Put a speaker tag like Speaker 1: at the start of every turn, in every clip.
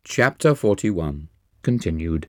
Speaker 1: Chapter 41. Continued.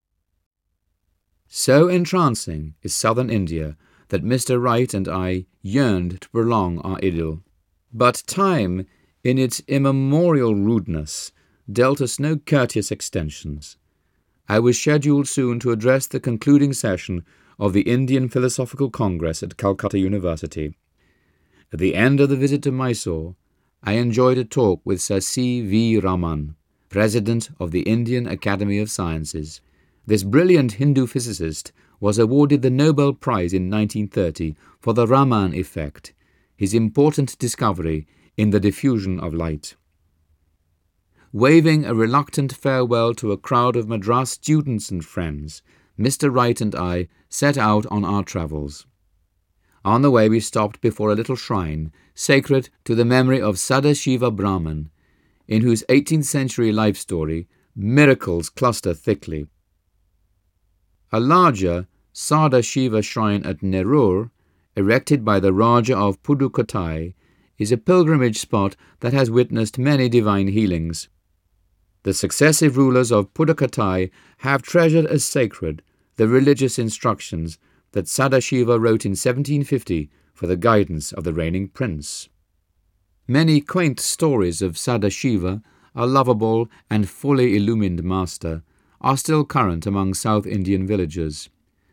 Speaker 1: So entrancing is southern India that Mr. Wright and I yearned to prolong our idyll. But time, in its immemorial rudeness, dealt us no courteous extensions. I was scheduled soon to address the concluding session of the Indian Philosophical Congress at Calcutta University. At the end of the visit to Mysore, I enjoyed a talk with Sir C. V. Raman, President of the Indian Academy of Sciences. This brilliant Hindu physicist was awarded the Nobel Prize in 1930 for the Raman effect, his important discovery in the diffusion of light. Waving a reluctant farewell to a crowd of Madras students and friends, Mr. Wright and I set out on our travels. On the way we stopped before a little shrine sacred to the memory of Sadashiva Brahman, in whose 18th century life story miracles cluster thickly. A larger Sadashiva shrine at Nerur, erected by the Raja of Pudukkottai, is a pilgrimage spot that has witnessed many divine healings. The successive rulers of Pudukkottai have treasured as sacred the religious instructions that Sadashiva wrote in 1750 for the guidance of the reigning prince. Many quaint stories of Sadashiva, a lovable and fully illumined master, are still current among South Indian villagers.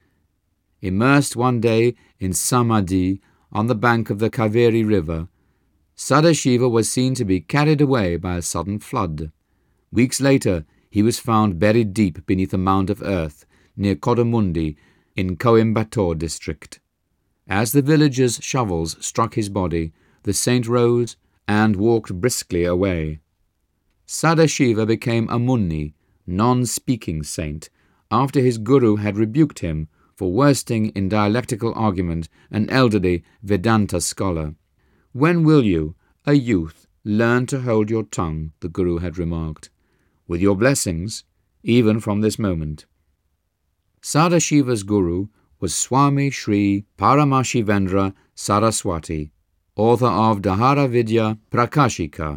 Speaker 1: Immersed one day in samadhi on the bank of the Kaveri river, Sadashiva was seen to be carried away by a sudden flood. Weeks later, he was found buried deep beneath a mound of earth near Kodamundi in Coimbatore district. As the villagers' shovels struck his body, the saint rose and walked briskly away. Sadashiva became a Munni, non-speaking saint, after his guru had rebuked him for worsting in dialectical argument an elderly Vedanta scholar. "When will you, a youth, learn to hold your tongue?" the guru had remarked. "With your blessings, even from this moment." Sadashiva's guru was Swami Sri Paramashivendra Saraswati, author of Dahara Vidya Prakashika,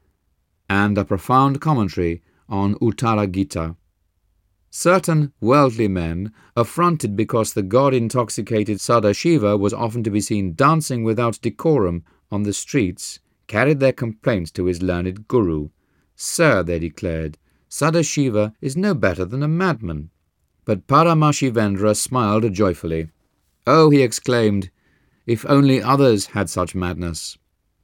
Speaker 1: and a profound commentary on Uttara Gita. Certain worldly men, affronted because the god-intoxicated Sadashiva was often to be seen dancing without decorum on the streets, carried their complaints to his learned guru. "Sir," they declared, "Sadashiva is no better than a madman." But Paramashivendra smiled joyfully. "Oh," he exclaimed, "if only others had such madness."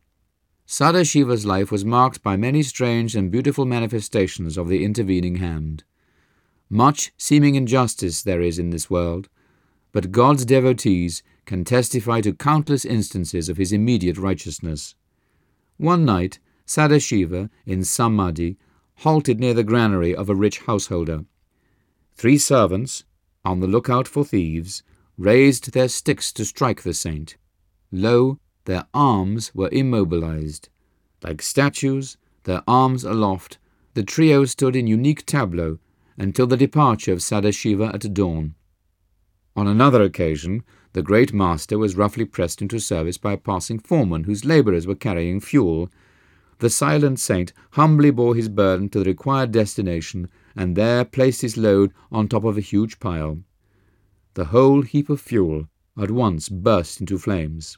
Speaker 1: Sadashiva's life was marked by many strange and beautiful manifestations of the intervening hand. Much seeming injustice there is in this world, but God's devotees can testify to countless instances of his immediate righteousness. One night, Sadashiva, in samadhi, halted near the granary of a rich householder. 3 servants, on the lookout for thieves, raised their sticks to strike the saint. Lo, their arms were immobilized. Like statues, their arms aloft, the trio stood in unique tableau until the departure of Sadashiva at dawn. On another occasion, the great master was roughly pressed into service by a passing foreman whose labourers were carrying fuel. The silent saint humbly bore his burden to the required destination and there placed his load on top of a huge pile. The whole heap of fuel at once burst into flames.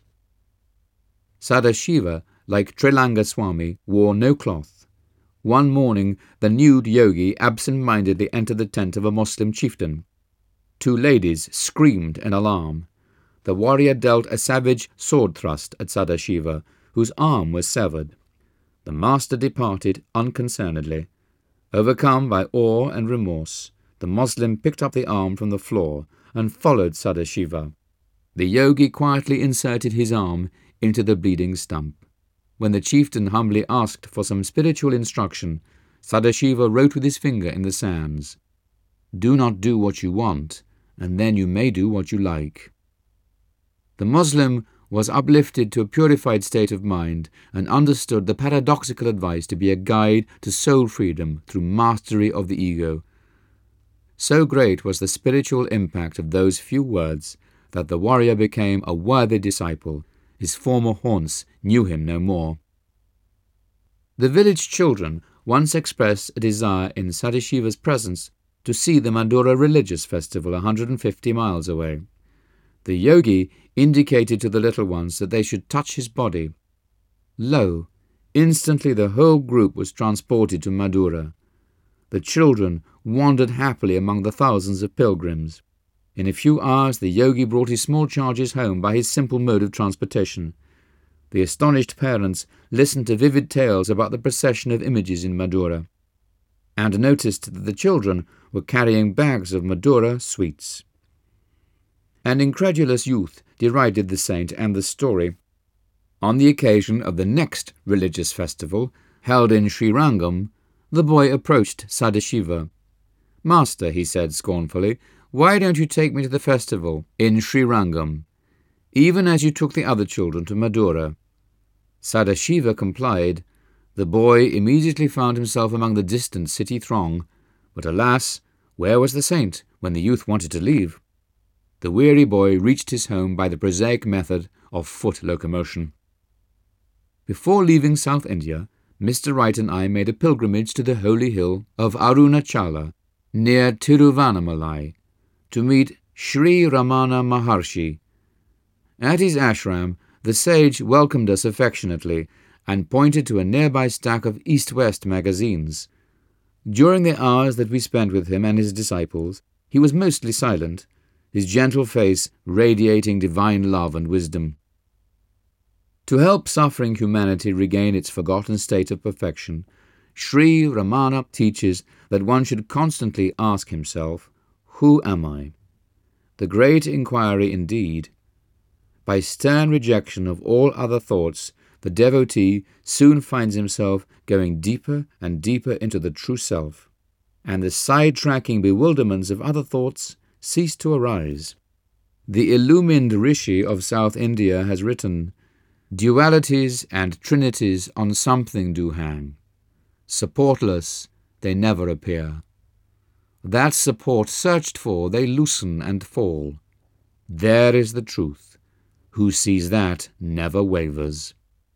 Speaker 1: Sadashiva, like Trilanga Swami, wore no cloth. One morning, the nude yogi absent-mindedly entered the tent of a Muslim chieftain. 2 ladies screamed in alarm. The warrior dealt a savage sword thrust at Sadashiva, whose arm was severed. The master departed unconcernedly. Overcome by awe and remorse, the Moslem picked up the arm from the floor and followed Sadashiva. The yogi quietly inserted his arm into the bleeding stump. When the chieftain humbly asked for some spiritual instruction, Sadashiva wrote with his finger in the sands, "Do not do what you want, and then you may do what you like." The Muslim was uplifted to a purified state of mind and understood the paradoxical advice to be a guide to soul freedom through mastery of the ego. So great was the spiritual impact of those few words that the warrior became a worthy disciple. His former haunts knew him no more. The village children once expressed a desire in Sadashiva's presence to see the Madura religious festival 150 miles away. The yogi indicated to the little ones that they should touch his body. Lo! Instantly the whole group was transported to Madura. The children wandered happily among the thousands of pilgrims. In a few hours the yogi brought his small charges home by his simple mode of transportation. The astonished parents listened to vivid tales about the procession of images in Madura, and noticed that the children were carrying bags of Madura sweets. An incredulous youth derided the saint and the story. On the occasion of the next religious festival, held in Srirangam, the boy approached Sadashiva. "Master," he said scornfully, "why don't you take me to the festival in Srirangam, even as you took the other children to Madura?" Sadashiva complied. The boy immediately found himself among the distant city throng, but alas, where was the saint when the youth wanted to leave? The weary boy reached his home by the prosaic method of foot locomotion. Before leaving South India, Mr. Wright and I made a pilgrimage to the holy hill of Arunachala, near Tiruvannamalai, to meet Sri Ramana Maharshi. At his ashram, the sage welcomed us affectionately and pointed to a nearby stack of East-West magazines. During the hours that we spent with him and his disciples, he was mostly silent, his gentle face radiating divine love and wisdom. To help suffering humanity regain its forgotten state of perfection, Sri Ramana teaches that one should constantly ask himself, "Who am I?" The great inquiry indeed. By stern rejection of all other thoughts, the devotee soon finds himself going deeper and deeper into the true self, and the side-tracking bewilderments of other thoughts cease to arise. The illumined Rishi of South India has written, "Dualities and trinities on something do hang. Supportless, they never appear. That support searched for, they loosen and fall. There is the truth. Who sees that never wavers."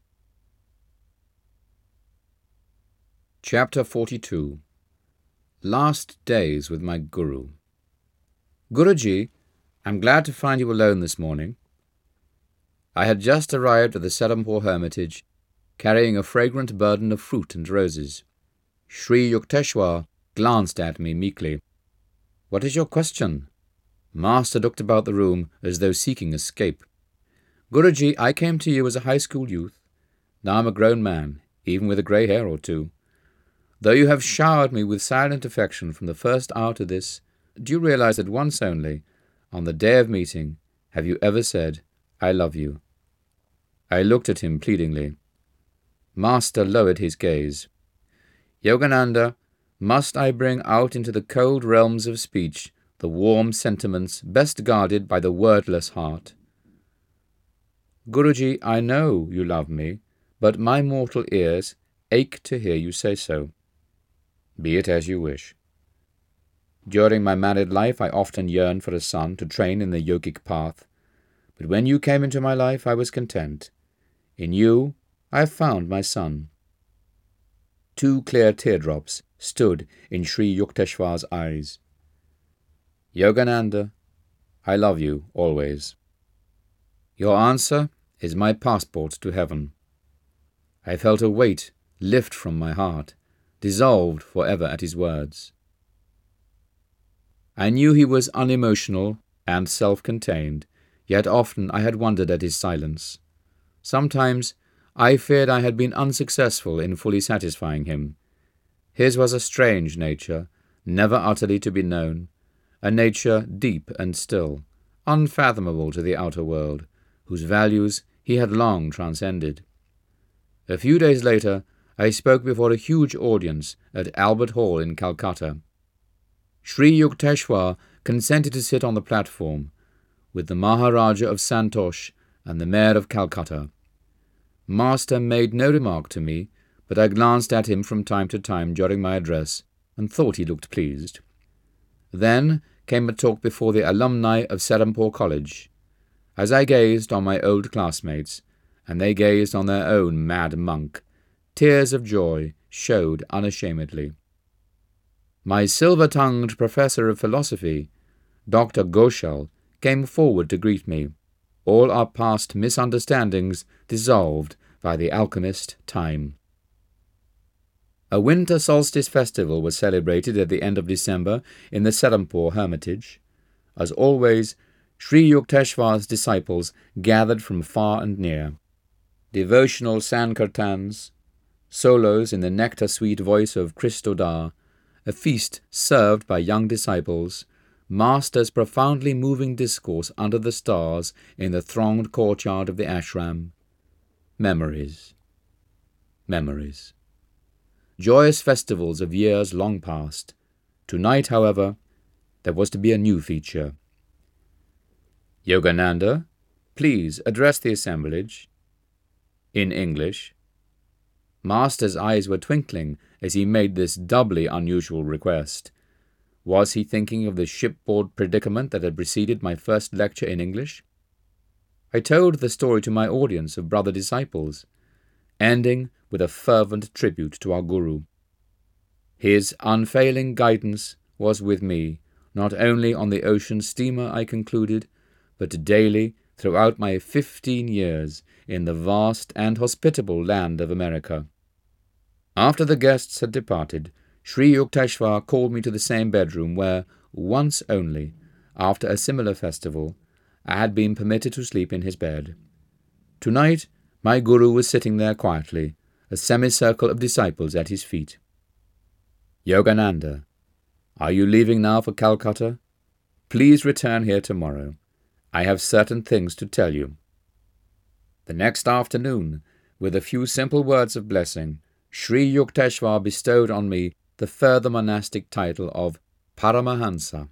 Speaker 1: Chapter 42. Last Days with my Guru. "Guruji, I'm glad to find you alone this morning." I had just arrived at the Serampore hermitage, carrying a fragrant burden of fruit and roses. Sri Yukteswar glanced at me meekly. "What is your question?" Master looked about the room as though seeking escape. "Guruji, I came to you as a high school youth. Now I'm a grown man, even with a grey hair or two. Though you have showered me with silent affection from the first hour to this, do you realize that once only, on the day of meeting, have you ever said, 'I love you'?" I looked at him pleadingly. Master lowered his gaze. "Yogananda, must I bring out into the cold realms of speech the warm sentiments best guarded by the wordless heart?" "Guruji, I know you love me, but my mortal ears ache to hear you say so." "Be it as you wish. During my married life I often yearned for a son to train in the yogic path, but when you came into my life I was content. In you I have found my son." 2 clear teardrops stood in Sri Yukteswar's eyes. "Yogananda, I love you always. Your answer is my passport to heaven." I felt a weight lift from my heart, dissolved forever at his words. I knew he was unemotional and self-contained, yet often I had wondered at his silence. Sometimes I feared I had been unsuccessful in fully satisfying him. His was a strange nature, never utterly to be known, a nature deep and still, unfathomable to the outer world, whose values he had long transcended. A few days later, I spoke before a huge audience at Albert Hall in Calcutta. Sri Yukteswar consented to sit on the platform, with the Maharaja of Santosh and the Mayor of Calcutta. Master made no remark to me, but I glanced at him from time to time during my address and thought he looked pleased. Then came a talk before the alumni of Serampore College. As I gazed on my old classmates, and they gazed on their own mad monk, tears of joy showed unashamedly. My silver-tongued professor of philosophy, Dr. Ghoshal, came forward to greet me, all our past misunderstandings dissolved by the alchemist Time. A winter solstice festival was celebrated at the end of December in the Serampore Hermitage. As always, Sri Yukteswar's disciples gathered from far and near. Devotional sankirtans, solos in the nectar-sweet voice of Christodar, a feast served by young disciples, Master's profoundly moving discourse under the stars in the thronged courtyard of the ashram. Memories. Memories. Joyous festivals of years long past. Tonight, however, there was to be a new feature. Yogananda, please address the assemblage. In English. Master's eyes were twinkling as he made this doubly unusual request. Was he thinking of the shipboard predicament that had preceded my first lecture in English? I told the story to my audience of brother disciples, ending with a fervent tribute to our Guru. His unfailing guidance was with me, not only on the ocean steamer, I concluded, but daily throughout my 15 years in the vast and hospitable land of America. After the guests had departed, Sri Yukteswar called me to the same bedroom where, once only, after a similar festival, I had been permitted to sleep in his bed. Tonight, my Guru was sitting there quietly, a semicircle of disciples at his feet. Yogananda, are you leaving now for Calcutta? Please return here tomorrow. I have certain things to tell you. The next afternoon, with a few simple words of blessing, Sri Yukteswar bestowed on me the further monastic title of Paramahansa.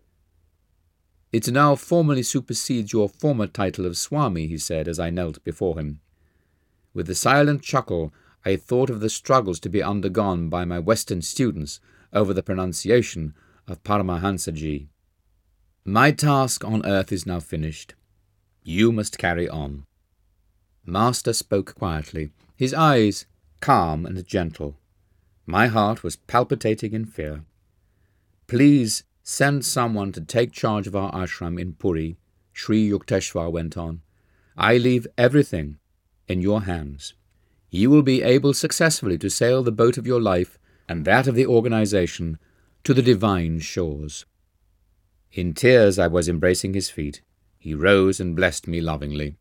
Speaker 1: It now formally supersedes your former title of Swami, he said as I knelt before him. With a silent chuckle, I thought of the struggles to be undergone by my Western students over the pronunciation of Paramahansaji. My task on earth is now finished. You must carry on. Master spoke quietly, his eyes calm and gentle. My heart was palpitating in fear. Please send someone to take charge of our ashram in Puri, Sri Yukteswar went on. I leave everything in your hands. You will be able successfully to sail the boat of your life and that of the organization to the divine shores. In tears I was embracing his feet. He rose and blessed me lovingly.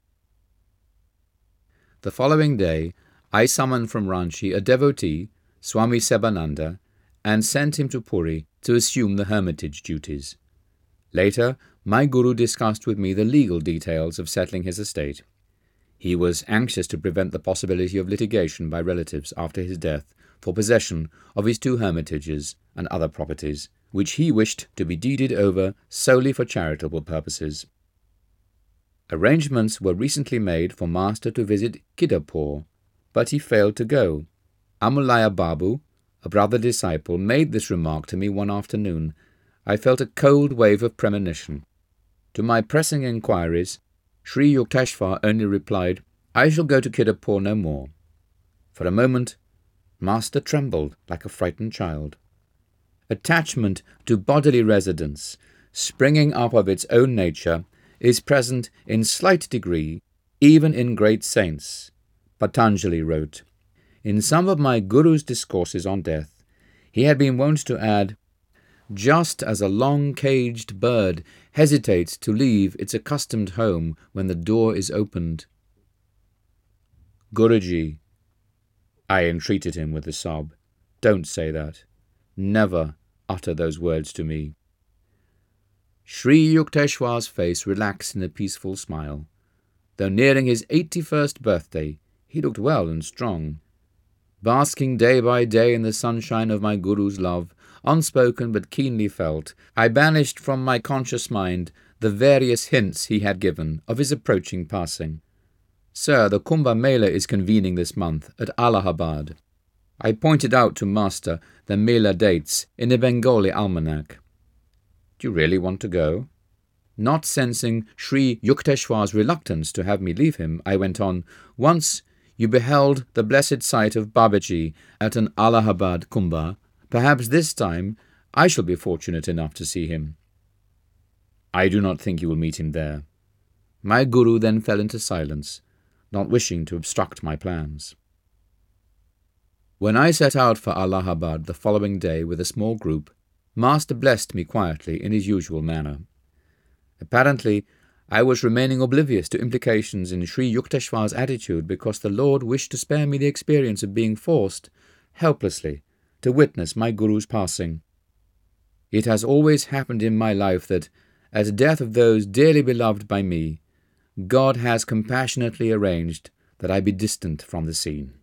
Speaker 1: The following day, I summoned from Ranchi a devotee, Swami Sebananda, and sent him to Puri to assume the hermitage duties. Later, my Guru discussed with me the legal details of settling his estate. He was anxious to prevent the possibility of litigation by relatives after his death for possession of his 2 hermitages and other properties, which he wished to be deeded over solely for charitable purposes. Arrangements were recently made for Master to visit Kidapur, but he failed to go. Amulaya Babu, a brother disciple, made this remark to me one afternoon. I felt a cold wave of premonition. To my pressing inquiries, Sri Yukteswar only replied, I shall go to Kidapur no more. For a moment, Master trembled like a frightened child. Attachment to bodily residence, springing up of its own nature, is present in slight degree, even in great saints, Patanjali wrote. In some of my Guru's discourses on death, he had been wont to add, just as a long-caged bird hesitates to leave its accustomed home when the door is opened. Guruji, I entreated him with a sob, don't say that. Never utter those words to me. Sri Yukteswar's face relaxed in a peaceful smile. Though nearing his 81st birthday, he looked well and strong. Basking day by day in the sunshine of my Guru's love, unspoken but keenly felt, I banished from my conscious mind the various hints he had given of his approaching passing. Sir, the Kumbh Mela is convening this month at Allahabad. I pointed out to Master the Mela dates in a Bengali almanac. Do you really want to go? Not sensing Sri Yukteswar's reluctance to have me leave him, I went on, once You beheld the blessed sight of Babaji at an Allahabad Kumbh. Perhaps this time I shall be fortunate enough to see him. I do not think you will meet him there. My Guru then fell into silence, not wishing to obstruct my plans. When I set out for Allahabad the following day with a small group, Master blessed me quietly in his usual manner. Apparently, I was remaining oblivious to implications in Sri Yukteswar's attitude because the Lord wished to spare me the experience of being forced, helplessly, to witness my Guru's passing. It has always happened in my life that, at the death of those dearly beloved by me, God has compassionately arranged that I be distant from the scene.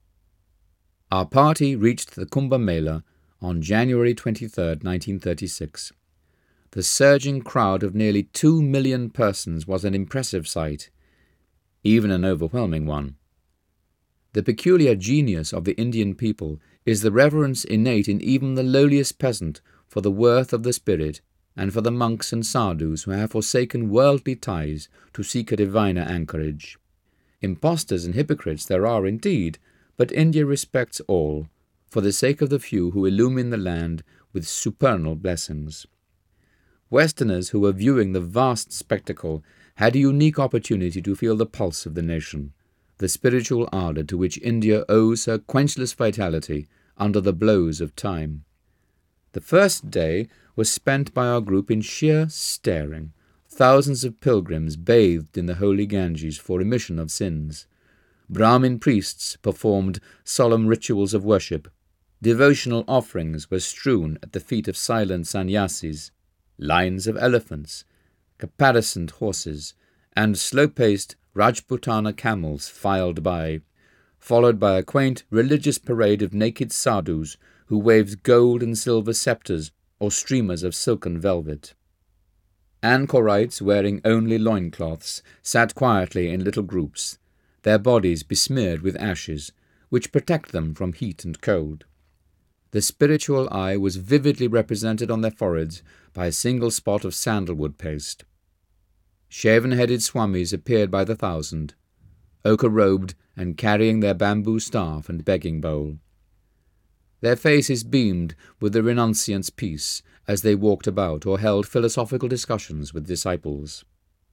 Speaker 1: Our party reached the Kumbh Mela on January 23, 1936. The surging crowd of nearly 2 million persons was an impressive sight, even an overwhelming one. The peculiar genius of the Indian people is the reverence innate in even the lowliest peasant for the worth of the spirit and for the monks and sadhus who have forsaken worldly ties to seek a diviner anchorage. Impostors and hypocrites there are indeed, but India respects all, for the sake of the few who illumine the land with supernal blessings. Westerners who were viewing the vast spectacle had a unique opportunity to feel the pulse of the nation, the spiritual ardour to which India owes her quenchless vitality under the blows of time. The first day was spent by our group in sheer staring. Thousands of pilgrims bathed in the holy Ganges for remission of sins. Brahmin priests performed solemn rituals of worship. Devotional offerings were strewn at the feet of silent sannyasis. Lines of elephants, caparisoned horses, and slow-paced Rajputana camels filed by, followed by a quaint religious parade of naked sadhus who waved gold and silver sceptres or streamers of silken velvet. Anchorites wearing only loincloths sat quietly in little groups, their bodies besmeared with ashes, which protect them from heat and cold. The spiritual eye was vividly represented on their foreheads by a single spot of sandalwood paste. Shaven-headed swamis appeared by the thousand, ochre-robed and carrying their bamboo staff and begging bowl. Their faces beamed with the renunciant's peace as they walked about or held philosophical discussions with disciples.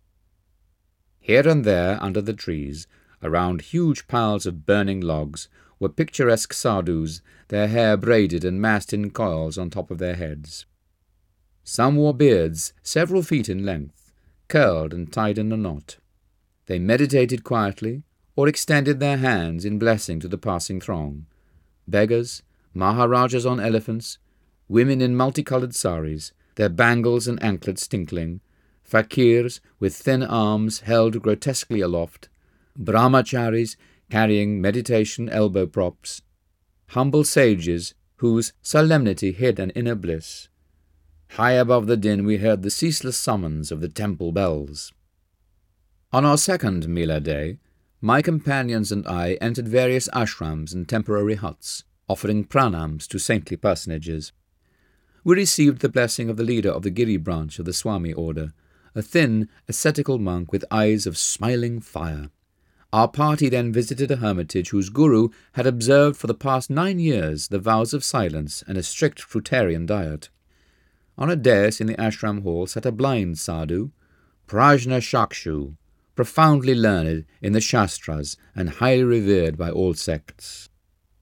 Speaker 1: Here and there under the trees, around huge piles of burning logs, were picturesque sadhus, their hair braided and massed in coils on top of their heads. Some wore beards several feet in length, curled and tied in a knot. They meditated quietly or extended their hands in blessing to the passing throng. Beggars, Maharajas on elephants, women in multicolored saris, their bangles and anklets tinkling, fakirs with thin arms held grotesquely aloft, brahmacharis carrying meditation elbow props, humble sages whose solemnity hid an inner bliss. High above the din we heard the ceaseless summons of the temple bells. On our second Mela day, my companions and I entered various ashrams and temporary huts, offering pranams to saintly personages. We received the blessing of the leader of the Giri branch of the Swami order, a thin, ascetical monk with eyes of smiling fire. Our party then visited a hermitage whose guru had observed for the past 9 years the vows of silence and a strict fruitarian diet. On a dais in the ashram hall sat a blind sadhu, Prajna Shakshu, profoundly learned in the Shastras and highly revered by all sects.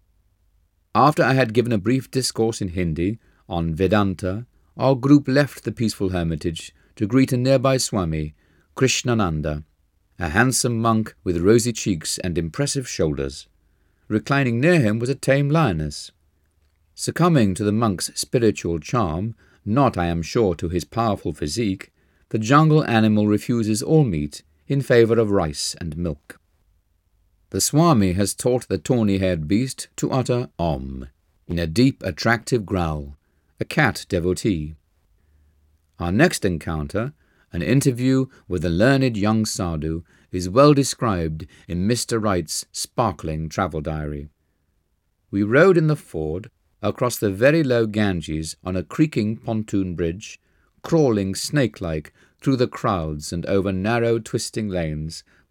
Speaker 1: After I had given a brief discourse in Hindi on Vedanta, our group left the peaceful hermitage to greet a nearby Swami, Krishnananda, a handsome monk with rosy cheeks and impressive shoulders. Reclining near him was a tame lioness. Succumbing to the monk's spiritual charm, not, I am sure, to his powerful physique, the jungle animal refuses all meat in favour of rice and milk. The Swami has taught the tawny-haired beast to utter Om in a deep, attractive growl, a cat devotee. Our next encounter, an interview with a learned young sadhu, is well described in Mr. Wright's sparkling travel diary. We rode in the ford across the very low Ganges on a creaking pontoon bridge, crawling snake-like through the crowds and over narrow twisting lanes,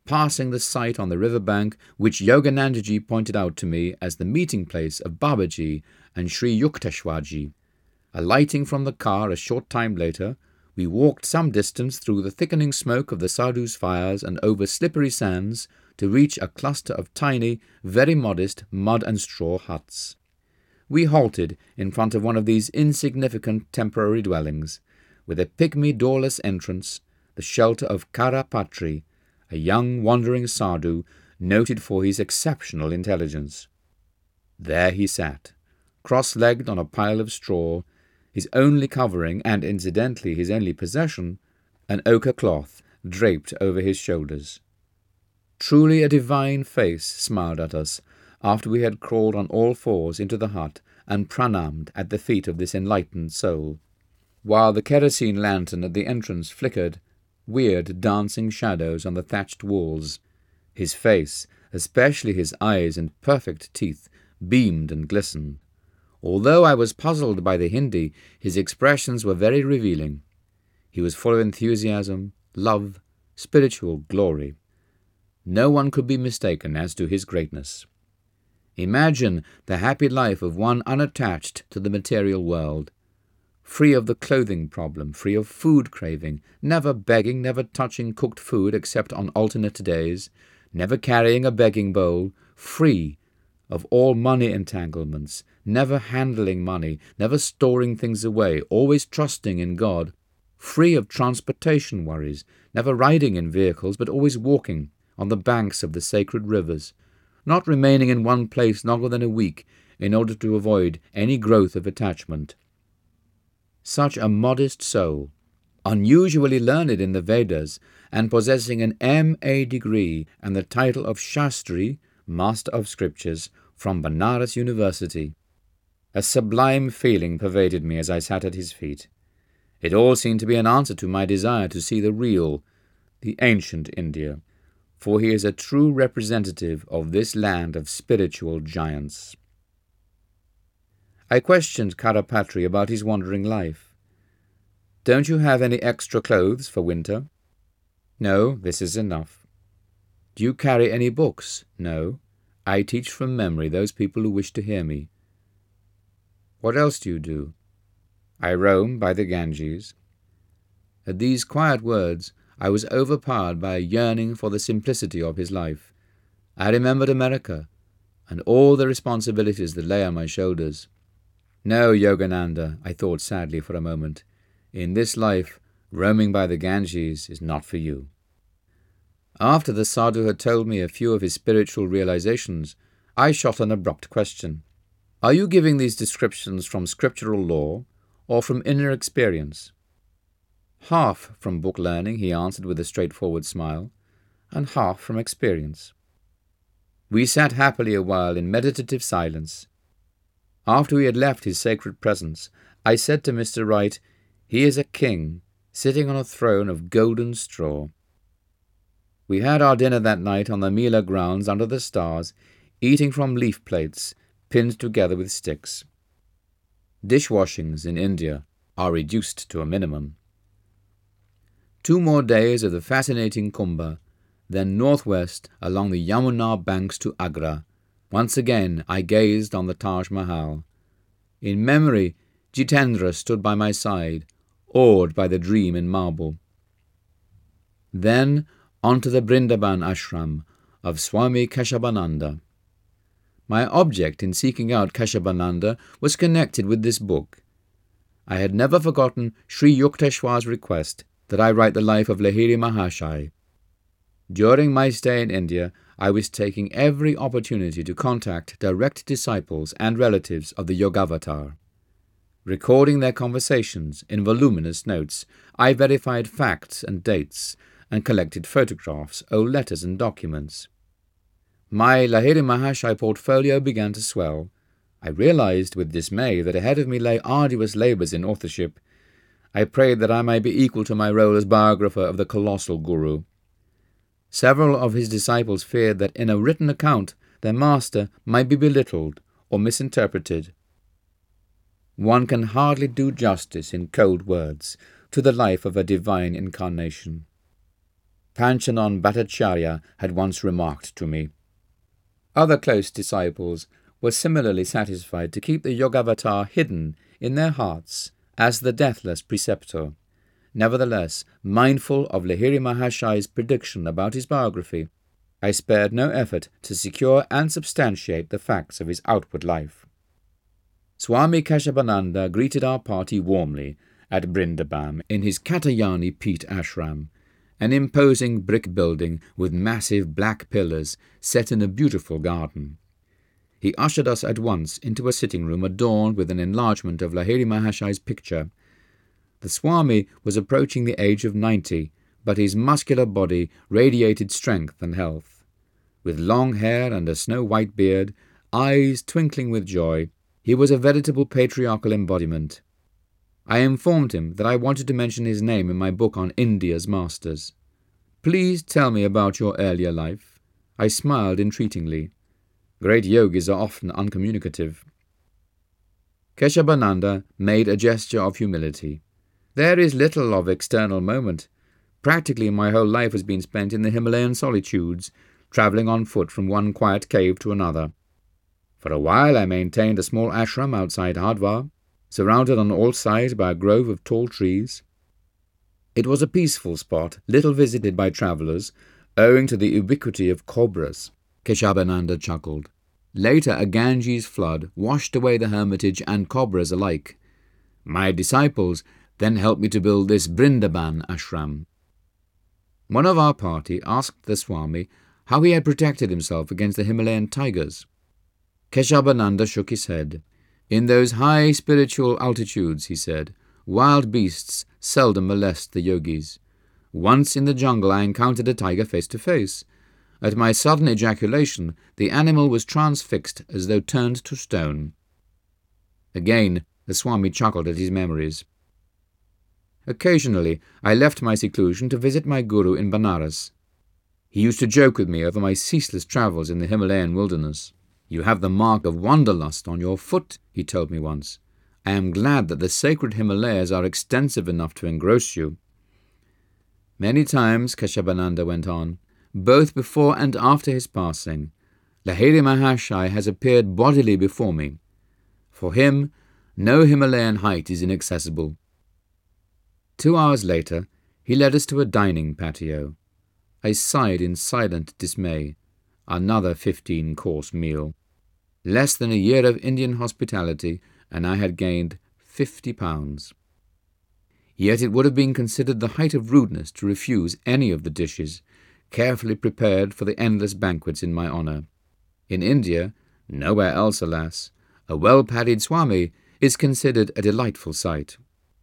Speaker 1: passing the site on the river bank which Yoganandaji pointed out to me as the meeting place of Babaji and Sri Yukteswarji. Alighting from the car a short time later, we walked some distance through the thickening smoke of the Sadhu's fires and over slippery sands to reach a cluster of tiny, very modest mud and straw huts. We halted in front of one of these insignificant temporary dwellings, with a pygmy doorless entrance, the shelter of Karapatri, a young wandering sadhu noted for his exceptional intelligence. There he sat, cross-legged on a pile of straw, his only covering, and incidentally his only possession, an ochre cloth draped over his shoulders. Truly a divine face smiled at us after we had crawled on all fours into the hut and pranamed at the feet of this enlightened soul, while the kerosene lantern at the entrance flickered weird dancing shadows on the thatched walls. His face, especially his eyes and perfect teeth, beamed and glistened. Although I was puzzled by the Hindi, his expressions were very revealing. He was full of enthusiasm, love, spiritual glory. No one could be mistaken as to his greatness. Imagine the happy life of one unattached to the material world, free of the clothing problem, free of food craving, never begging, never touching cooked food except on alternate days, never carrying a begging bowl, free of all money entanglements, never handling money, never storing things away, always trusting in God, free of transportation worries, never riding in vehicles but always walking on the banks of the sacred rivers, not remaining in one place longer than a week in order to avoid any growth of attachment. Such a modest soul, unusually learned in the Vedas and possessing an M.A. degree and the title of Shastri, Master of Scriptures, from Banaras University. A sublime feeling pervaded me as I sat at his feet. It all seemed to be an answer to my desire to see the real, the ancient India, for he is a true representative of this land of spiritual giants. I questioned Karapatri about his wandering life. "Don't you have any extra clothes for winter?" "No, this is enough." "Do you carry any books?" "No. I teach from memory those people who wish to hear me." "What else do you do?" "I roam by the Ganges." At these quiet words, I was overpowered by a yearning for the simplicity of his life. I remembered America, and all the responsibilities that lay on my shoulders. "No, Yogananda," I thought sadly for a moment, "in this life, roaming by the Ganges is not for you." After the sadhu had told me a few of his spiritual realizations, I shot an abrupt question. "Are you giving these descriptions from scriptural law or from inner experience?" "Half from book learning," he answered with a straightforward smile, "and half from experience." We sat happily a while in meditative silence. After we had left his sacred presence, I said to Mr. Wright, "He is a king, sitting on a throne of golden straw." We had our dinner that night on the Mela grounds under the stars, eating from leaf plates pinned together with sticks. Dishwashings in India are reduced to a minimum. 2 more days of the fascinating Kumbh, then northwest along the Yamuna banks to Agra. Once again I gazed on the Taj Mahal. In memory, Jitendra stood by my side, awed by the dream in marble. Then on to the Brindaban ashram of Swami Keshabananda. My object in seeking out Keshabananda was connected with this book. I had never forgotten Sri Yukteswar's request that I write the life of Lahiri Mahashai. During my stay in India, I was taking every opportunity to contact direct disciples and relatives of the Yogavatar. Recording their conversations in voluminous notes, I verified facts and dates and collected photographs, old letters and documents. My Lahiri Mahashai portfolio began to swell. I realized with dismay that ahead of me lay arduous labours in authorship. I prayed that I might be equal to my role as biographer of the colossal guru. Several of his disciples feared that in a written account their master might be belittled or misinterpreted. One can hardly do justice in cold words to the life of a divine incarnation. Panchanan Bhattacharya had once remarked to me. Other close disciples were similarly satisfied to keep the Yogavatar hidden in their hearts as the deathless preceptor. Nevertheless, mindful of Lahiri Mahashai's prediction about his biography, I spared no effort to secure and substantiate the facts of his outward life. Swami Keshabananda greeted our party warmly at Brindaban in his Katayani Peeth ashram, an imposing brick building with massive black pillars set in a beautiful garden. He ushered us at once into a sitting room adorned with an enlargement of Lahiri Mahashai's picture. The Swami was approaching the age of 90, but his muscular body radiated strength and health. With long hair and a snow-white beard, eyes twinkling with joy, he was a veritable patriarchal embodiment. I informed him that I wanted to mention his name in my book on India's masters. "Please tell me about your earlier life." I smiled entreatingly. Great yogis are often uncommunicative. Keshabananda made a gesture of humility. "There is little of external moment. Practically my whole life has been spent in the Himalayan solitudes, travelling on foot from one quiet cave to another. For a while I maintained a small ashram outside Hardwar, surrounded on all sides by a grove of tall trees. It was a peaceful spot, little visited by travellers, owing to the ubiquity of cobras." Keshabananda chuckled. "Later a Ganges flood washed away the hermitage and cobras alike. My disciples then helped me to build this Brindaban ashram." One of our party asked the Swami how he had protected himself against the Himalayan tigers. Keshabananda shook his head. "In those high spiritual altitudes," he said, "wild beasts seldom molest the yogis. Once in the jungle I encountered a tiger face to face. At my sudden ejaculation, the animal was transfixed as though turned to stone." Again, the Swami chuckled at his memories. Occasionally, I left my seclusion to visit my guru in Banaras. He used to joke with me over my ceaseless travels in the Himalayan wilderness. "You have the mark of wanderlust on your foot," he told me once. "I am glad that the sacred Himalayas are extensive enough to engross you." Many times, Keshabananda went on, both before and after his passing, Lahiri Mahashai has appeared bodily before me. For him, no Himalayan height is inaccessible. 2 hours later, he led us to a dining patio. I sighed in silent dismay. Another 15-course meal. Less than a year of Indian hospitality, and I had gained 50 pounds. Yet it would have been considered the height of rudeness to refuse any of the dishes, carefully prepared for the endless banquets in my honour. In India, nowhere else alas, a well-paddied Swami is considered a delightful sight.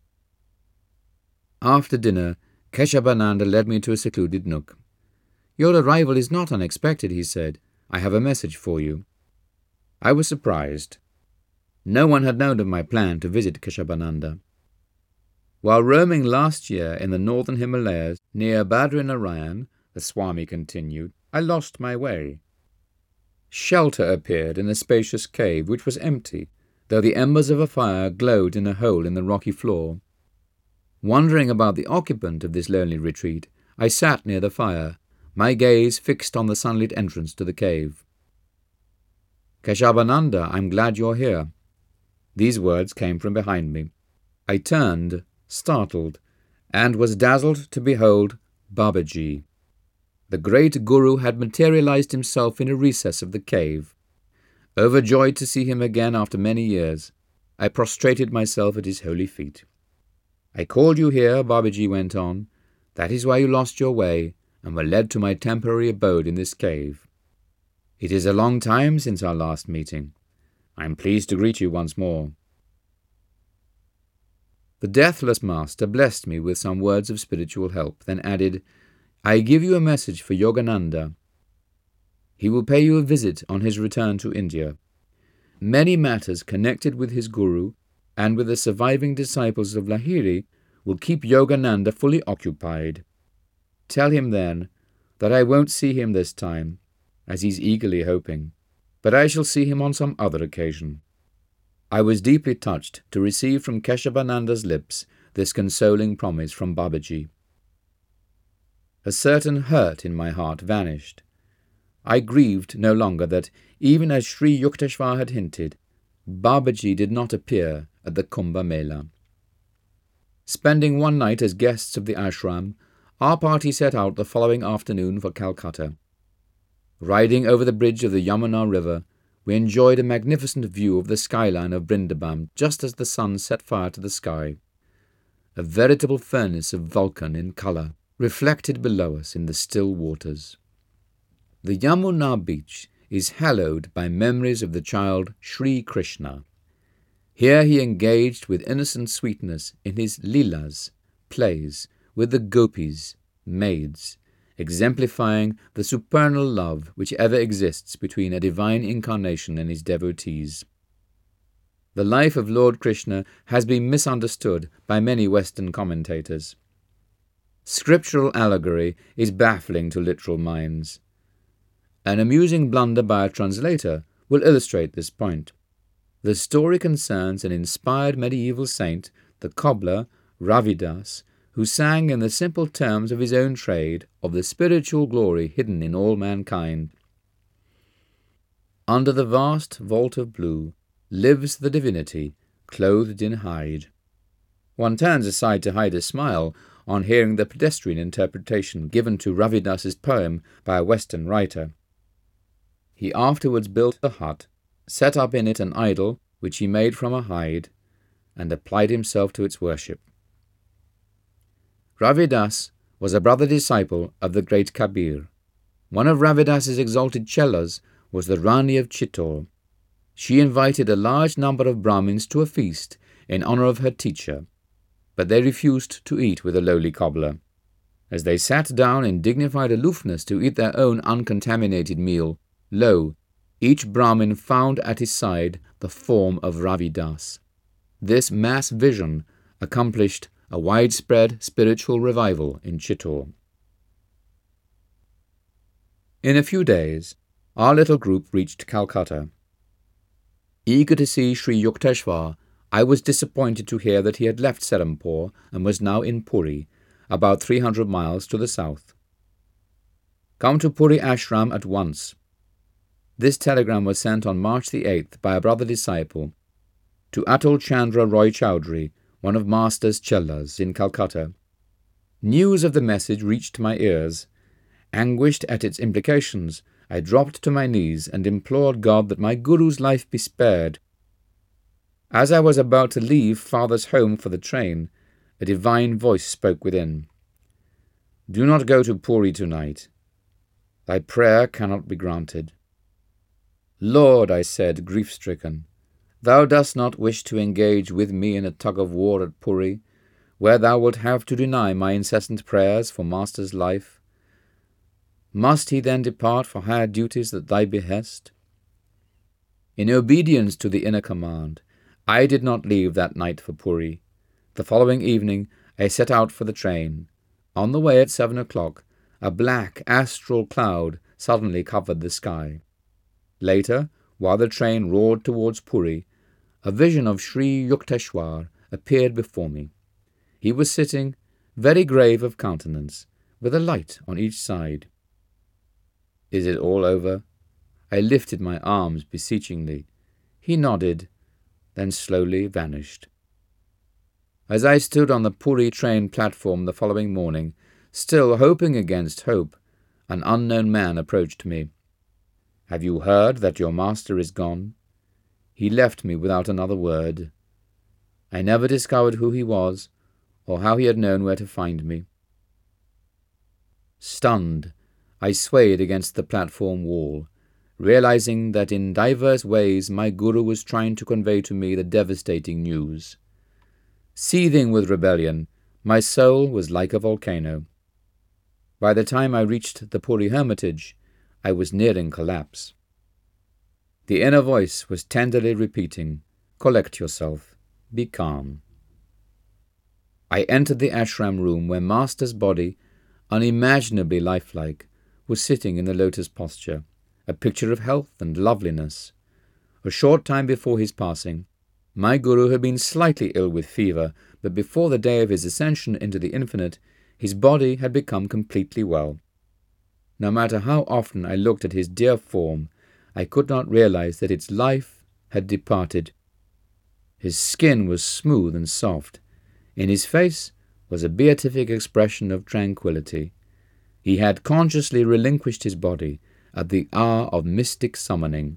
Speaker 1: After dinner, Keshabananda led me to a secluded nook. "Your arrival is not unexpected," he said. "I have a message for you." I was surprised. No one had known of my plan to visit Keshabananda. "While roaming last year in the northern Himalayas near Badrinarayan," the Swami continued, "I lost my way. Shelter appeared in a spacious cave which was empty, though the embers of a fire glowed in a hole in the rocky floor. Wondering about the occupant of this lonely retreat, I sat near the fire, my gaze fixed on the sunlit entrance to the cave. "Keshabananda, I'm glad you're here." These words came from behind me. I turned, startled, and was dazzled to behold Babaji. The great Guru had materialized himself in a recess of the cave. Overjoyed to see him again after many years, I prostrated myself at his holy feet. "I called you here," Babaji went on. "That is why you lost your way, and were led to my temporary abode in this cave. It is a long time since our last meeting. I am pleased to greet you once more." The deathless master blessed me with some words of spiritual help, then added, "I give you a message for Yogananda. He will pay you a visit on his return to India. Many matters connected with his guru and with the surviving disciples of Lahiri will keep Yogananda fully occupied. Tell him then that I won't see him this time, as he's eagerly hoping, but I shall see him on some other occasion." I was deeply touched to receive from Keshabananda's lips this consoling promise from Babaji. A certain hurt in my heart vanished. I grieved no longer that, even as Sri Yukteswar had hinted, Babaji did not appear at the Kumbh Mela. Spending one night as guests of the ashram, our party set out the following afternoon for Calcutta. Riding over the bridge of the Yamuna River, we enjoyed a magnificent view of the skyline of Vrindavan just as the sun set fire to the sky. A veritable furnace of Vulcan in colour, reflected below us in the still waters. The Yamuna beach is hallowed by memories of the child Sri Krishna. Here he engaged with innocent sweetness in his leelas, plays, with the gopis, maids, exemplifying the supernal love which ever exists between a divine incarnation and his devotees. The life of Lord Krishna has been misunderstood by many Western commentators. Scriptural allegory is baffling to literal minds. An amusing blunder by a translator will illustrate this point. The story concerns an inspired medieval saint, the cobbler Ravidas, who sang in the simple terms of his own trade of the spiritual glory hidden in all mankind. Under the vast vault of blue lives the divinity, clothed in hide. One turns aside to hide a smile on hearing the pedestrian interpretation given to Ravidas's poem by a Western writer. He afterwards built a hut, set up in it an idol which he made from a hide, and applied himself to its worship. Ravidas was a brother disciple of the great Kabir. One of Ravidas's exalted chellas was the Rani of Chittor. She invited a large number of Brahmins to a feast in honour of her teacher, but they refused to eat with the lowly cobbler. As they sat down in dignified aloofness to eat their own uncontaminated meal, lo, each Brahmin found at his side the form of Ravidas. This mass vision accomplished a widespread spiritual revival in Chittor. In a few days, our little group reached Calcutta. Eager to see Sri Yukteswar, I was disappointed to hear that he had left Serampore and was now in Puri, about 300 miles to the south. Come to Puri Ashram at once. This telegram was sent on March the 8th by a brother disciple to Atul Chandra Roy Chowdhury, one of Master's Chellas in Calcutta. News of the message reached my ears. Anguished at its implications, I dropped to my knees and implored God that my Guru's life be spared. As I was about to leave Father's home for the train, a divine voice spoke within. Do not go to Puri tonight. Thy prayer cannot be granted. Lord, I said, grief-stricken, thou dost not wish to engage with me in a tug-of-war at Puri, where thou wilt have to deny my incessant prayers for Master's life. Must he then depart for higher duties at thy behest? In obedience to the inner command, I did not leave that night for Puri. The following evening I set out for the train. On the way at 7 o'clock, a black astral cloud suddenly covered the sky. Later, while the train roared towards Puri, a vision of Sri Yukteswar appeared before me. He was sitting, very grave of countenance, with a light on each side. Is it all over? I lifted my arms beseechingly. He nodded, then slowly vanished. As I stood on the Puri train platform the following morning, still hoping against hope, an unknown man approached me. Have you heard that your master is gone? He left me without another word. I never discovered who he was, or how he had known where to find me. Stunned, I swayed against the platform wall, realizing that in diverse ways my Guru was trying to convey to me the devastating news. Seething with rebellion, my soul was like a volcano. By the time I reached the Puri hermitage, I was nearing collapse. The inner voice was tenderly repeating, collect yourself, be calm. I entered the ashram room where Master's body, unimaginably lifelike, was sitting in the lotus posture, a picture of health and loveliness. A short time before his passing, my Guru had been slightly ill with fever, but before the day of his ascension into the infinite, His body had become completely well. No matter how often I looked at his dear form, I could not realize that its life had departed. His skin was smooth and soft. In his face was a beatific expression of tranquillity. He had consciously relinquished his body at the hour of mystic summoning.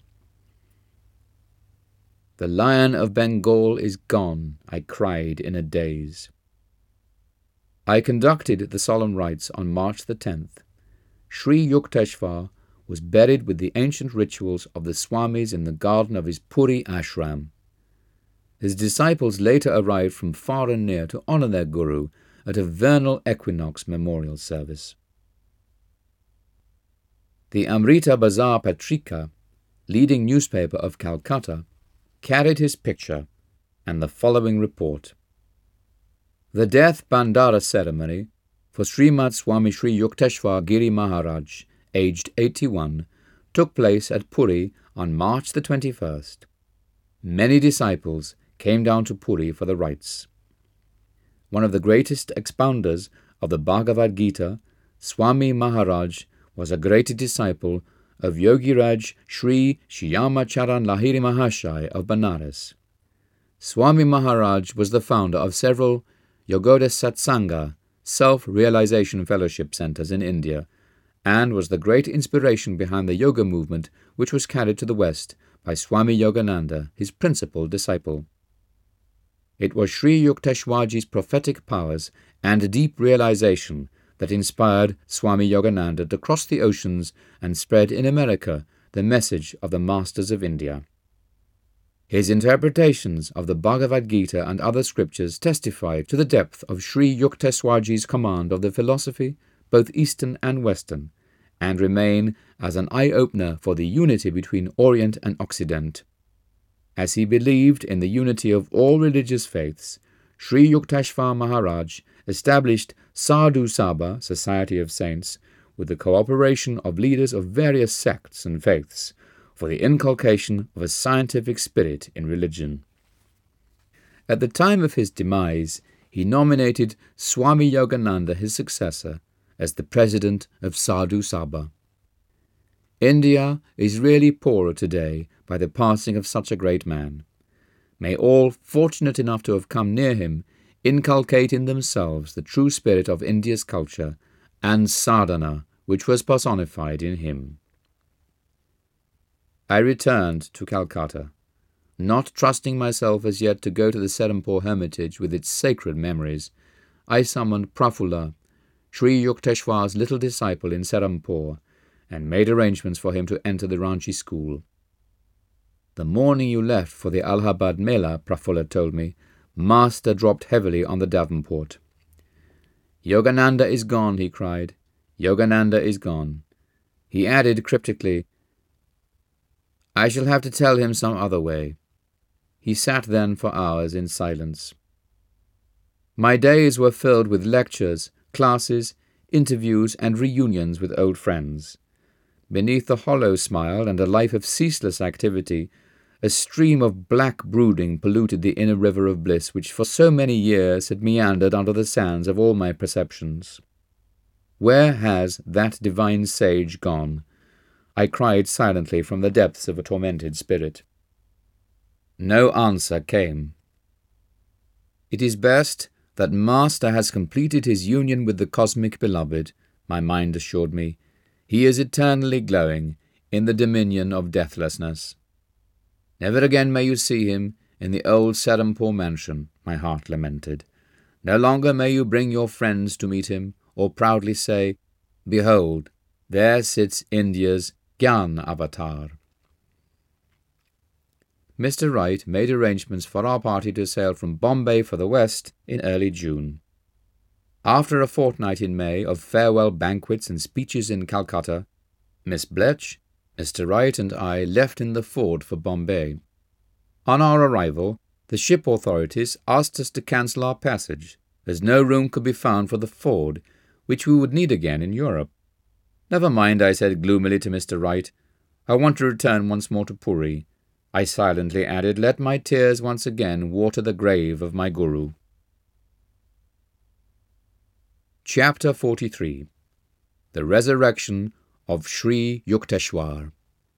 Speaker 1: "The Lion of Bengal is gone," I cried in a daze. I conducted the solemn rites on March the 10th. Sri Yukteswar was buried with the ancient rituals of the Swamis in the garden of his Puri ashram. His disciples later arrived from far and near to honor their guru at a vernal equinox memorial service. The Amrita Bazar Patrika, leading newspaper of Calcutta, carried his picture and the following report. The death Bandara ceremony for Srimad Swami Sri Yukteswar Giri Maharaj, aged 81, took place at Puri on March the 21st. Many disciples came down to Puri for the rites. One of the greatest expounders of the Bhagavad Gita, Swami Maharaj, was a great disciple of Yogiraj Sri Shyamacharan Lahiri Mahashaya of Banaras. Swami Maharaj was the founder of several Yogoda Satsanga, self-realization fellowship centers in India, and was the great inspiration behind the yoga movement which was carried to the West by Swami Yogananda, his principal disciple. It was Sri Yukteswarji's prophetic powers and deep realization that inspired Swami Yogananda to cross the oceans and spread in America the message of the masters of India. His interpretations of the Bhagavad Gita and other scriptures testify to the depth of Sri Yukteswarji's command of the philosophy, both Eastern and Western, and remain as an eye-opener for the unity between Orient and Occident. As he believed in the unity of all religious faiths, Sri Yukteswar Maharaj established Sadhu Sabha, Society of Saints, with the cooperation of leaders of various sects and faiths, for the inculcation of a scientific spirit in religion. At the time of his demise, he nominated Swami Yogananda, his successor, as the president of Sadhu Sabha. India is really poorer today by the passing of such a great man. May all fortunate enough to have come near him inculcate in themselves the true spirit of India's culture and sadhana, which was personified in him. I returned to Calcutta, not trusting myself as yet to go to the Serampore hermitage with its sacred memories. I summoned Prafulla, Sri Yukteswar's little disciple in Serampore, and made arrangements for him to enter the Ranchi school. The morning you left for the Allahabad Mela, Prafulla told me, Master dropped heavily on the Davenport. Yogananda is gone, he cried. Yogananda is gone. He added cryptically, I shall have to tell him some other way. He sat then for hours in silence. My days were filled with lectures, classes, interviews, and reunions with old friends. Beneath the hollow smile and a life of ceaseless activity, a stream of black brooding polluted the inner river of bliss which for so many years had meandered under the sands of all my perceptions. Where has that divine sage gone? I cried silently from the depths of a tormented spirit. No answer came. It is best that Master has completed his union with the cosmic beloved, my mind assured me. He is eternally glowing in the dominion of deathlessness. Never again may you see him in the old Serampore mansion, my heart lamented. No longer may you bring your friends to meet him, or proudly say, Behold, there sits India's Gyan Avatar. Mr. Wright made arrangements for our party to sail from Bombay for the West in early June. After a fortnight in May of farewell banquets and speeches in Calcutta, Miss Bletch, Mr. Wright and I left in the Ford for Bombay. On our arrival, the ship authorities asked us to cancel our passage, as no room could be found for the Ford, which we would need again in Europe. Never mind, I said gloomily to Mr. Wright. I want to return once more to Puri. I silently added, let my tears once again water the grave of my Guru. Chapter 43. The Resurrection of Sri Yukteswar.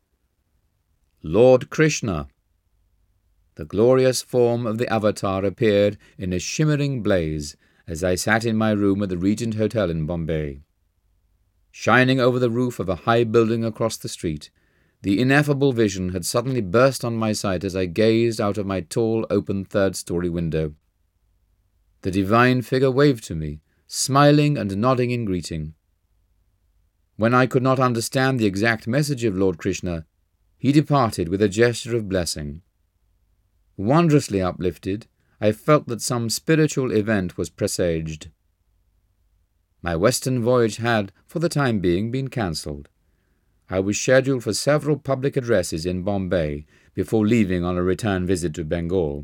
Speaker 1: Lord Krishna. The glorious form of the Avatar appeared in a shimmering blaze as I sat in my room at the Regent Hotel in Bombay. Shining over the roof of a high building across the street, the ineffable vision had suddenly burst on my sight as I gazed out of my tall, open third-story window. The divine figure waved to me, smiling and nodding in greeting. When I could not understand the exact message of Lord Krishna, he departed with a gesture of blessing. Wondrously uplifted, I felt that some spiritual event was presaged. My western voyage had, for the time being, been cancelled. I was scheduled for several public addresses in Bombay before leaving on a return visit to Bengal.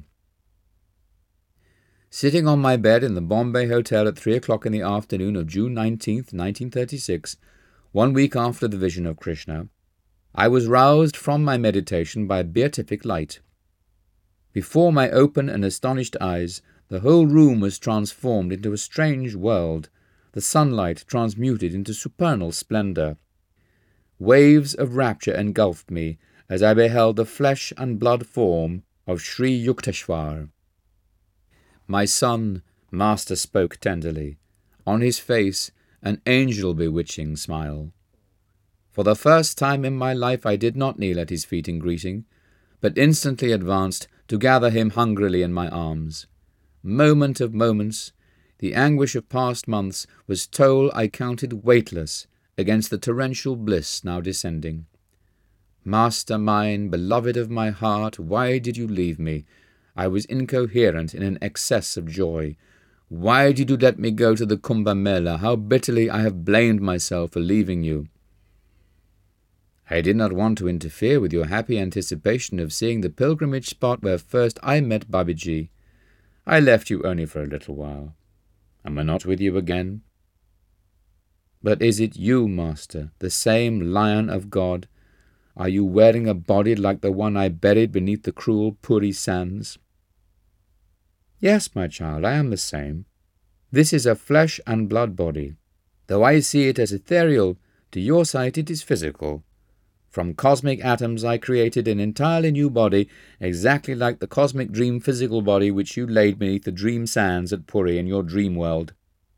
Speaker 1: Sitting on my bed in the Bombay Hotel at 3 o'clock in the afternoon of June 19th, 1936, 1 week after the vision of Krishna, I was roused from my meditation by a beatific light. Before my open and astonished eyes, the whole room was transformed into a strange world, the sunlight transmuted into supernal splendour. Waves of rapture engulfed me as I beheld the flesh and blood form of Sri Yukteswar. My son, Master spoke tenderly, on his face an angel-bewitching smile. For the first time in my life I did not kneel at his feet in greeting, but instantly advanced to gather him hungrily in my arms. Moment of moments, the anguish of past months was toll I counted weightless against the torrential bliss now descending. Master mine, beloved of my heart, why did you leave me? I was incoherent in an excess of joy. Why did you let me go to the Kumbh Mela? How bitterly I have blamed myself for leaving you. I did not want to interfere with your happy anticipation of seeing the pilgrimage spot where first I met Babiji. I left you only for a little while. Am I not with you again? But is it you, Master, the same Lion of God? Are you wearing a body like the one I buried beneath the cruel Puri sands? Yes, my child, I am the same. This is a flesh and blood body. Though I see it as ethereal, to your sight it is physical. From cosmic atoms I created an entirely new body, exactly like the cosmic dream physical body which you laid beneath the dream sands at Puri in your dream world.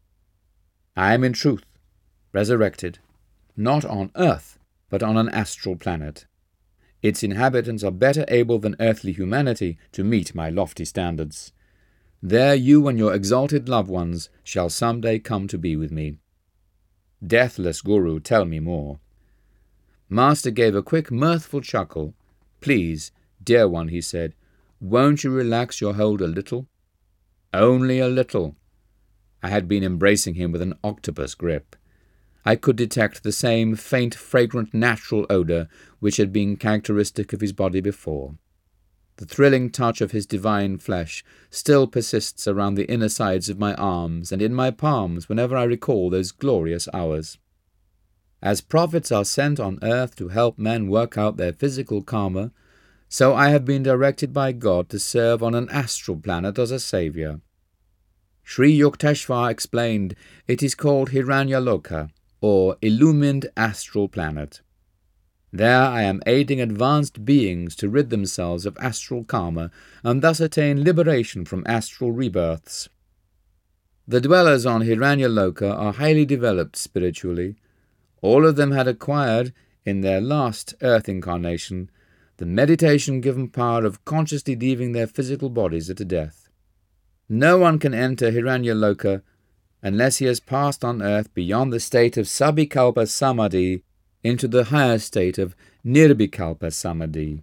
Speaker 1: I am in truth resurrected, not on earth, but on an astral planet. Its inhabitants are better able than earthly humanity to meet my lofty standards. There you and your exalted loved ones shall some day come to be with me. Deathless Guru, tell me more. Master gave a quick, mirthful chuckle. Please, dear one, he said, won't you relax your hold a little? Only a little. I had been embracing him with an octopus grip. I could detect the same faint, fragrant, natural odour which had been characteristic of his body before. The thrilling touch of his divine flesh still persists around the inner sides of my arms and in my palms whenever I recall those glorious hours. As prophets are sent on earth to help men work out their physical karma, so I have been directed by God to serve on an astral planet as a saviour. Sri Yukteswar explained it is called Hiranyaloka, or illumined astral planet. There I am aiding advanced beings to rid themselves of astral karma and thus attain liberation from astral rebirths. The dwellers on Hiranyaloka are highly developed spiritually. All of them had acquired, in their last earth incarnation, the meditation-given power of consciously leaving their physical bodies at death. No one can enter Hiranyaloka unless he has passed on earth beyond the state of Sabhikalpa Samadhi into the higher state of Nirvikalpa Samadhi.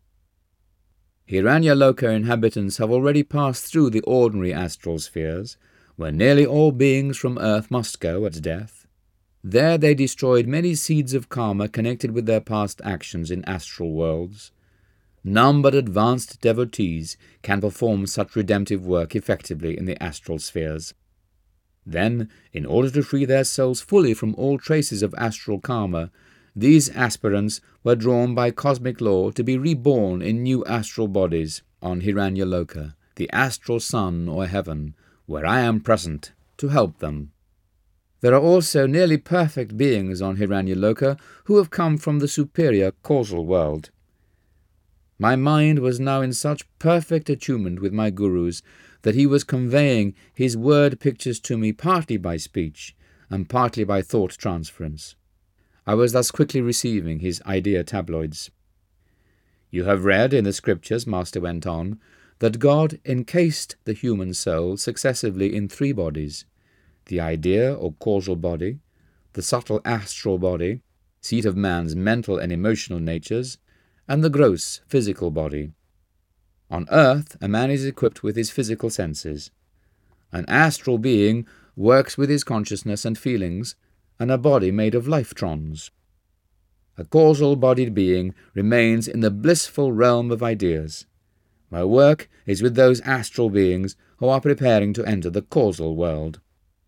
Speaker 1: Hiranyaloka inhabitants have already passed through the ordinary astral spheres, where nearly all beings from earth must go at death. There they destroyed many seeds of karma connected with their past actions in astral worlds. None but advanced devotees can perform such redemptive work effectively in the astral spheres. Then, in order to free their souls fully from all traces of astral karma, these aspirants were drawn by cosmic law to be reborn in new astral bodies on Hiranyaloka, the astral sun or heaven, where I am present to help them. There are also nearly perfect beings on Hiranyaloka who have come from the superior causal world. My mind was now in such perfect attunement with my gurus that he was conveying his word pictures to me partly by speech and partly by thought transference. I was thus quickly receiving his idea tabloids. You have read in the scriptures, Master went on, that God encased the human soul successively in 3 bodies: the idea or causal body, the subtle astral body, seat of man's mental and emotional natures, and the gross physical body. On earth, a man is equipped with his physical senses. An astral being works with his consciousness and feelings, and a body made of life-trons. A causal-bodied being remains in the blissful realm of ideas. My work is with those astral beings who are preparing to enter the causal world.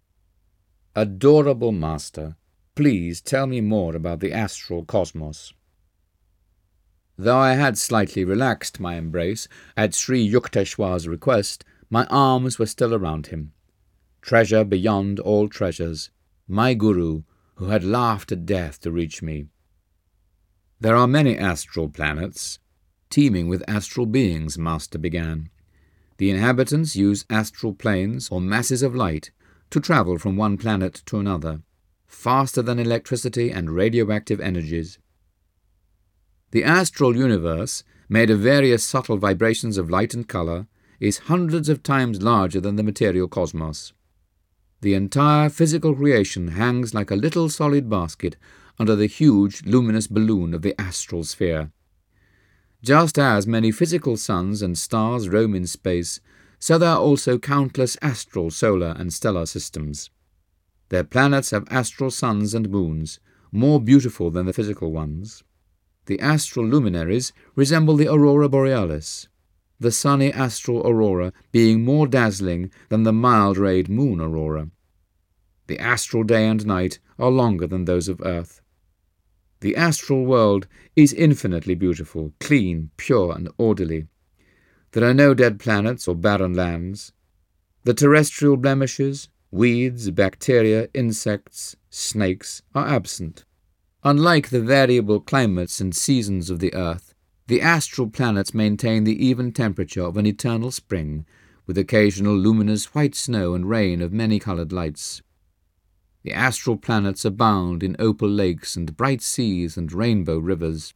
Speaker 1: Adorable Master, please tell me more about the astral cosmos. Though I had slightly relaxed my embrace at Sri Yukteswar's request, my arms were still around him. Treasure beyond all treasures, my guru, who had laughed at death to reach me. There are many astral planets, teeming with astral beings, Master began. The inhabitants use astral planes or masses of light to travel from one planet to another, faster than electricity and radioactive energies. The astral universe, made of various subtle vibrations of light and color, is hundreds of times larger than the material cosmos. The entire physical creation hangs like a little solid basket under the huge luminous balloon of the astral sphere. Just as many physical suns and stars roam in space, so there are also countless astral solar and stellar systems. Their planets have astral suns and moons, more beautiful than the physical ones. The astral luminaries resemble the aurora borealis, the sunny astral aurora being more dazzling than the mild-rayed moon aurora. The astral day and night are longer than those of Earth. The astral world is infinitely beautiful, clean, pure, and orderly. There are no dead planets or barren lands. The terrestrial blemishes, weeds, bacteria, insects, snakes are absent. Unlike the variable climates and seasons of the earth, the astral planets maintain the even temperature of an eternal spring, with occasional luminous white snow and rain of many-colored lights. The astral planets abound in opal lakes and bright seas and rainbow rivers.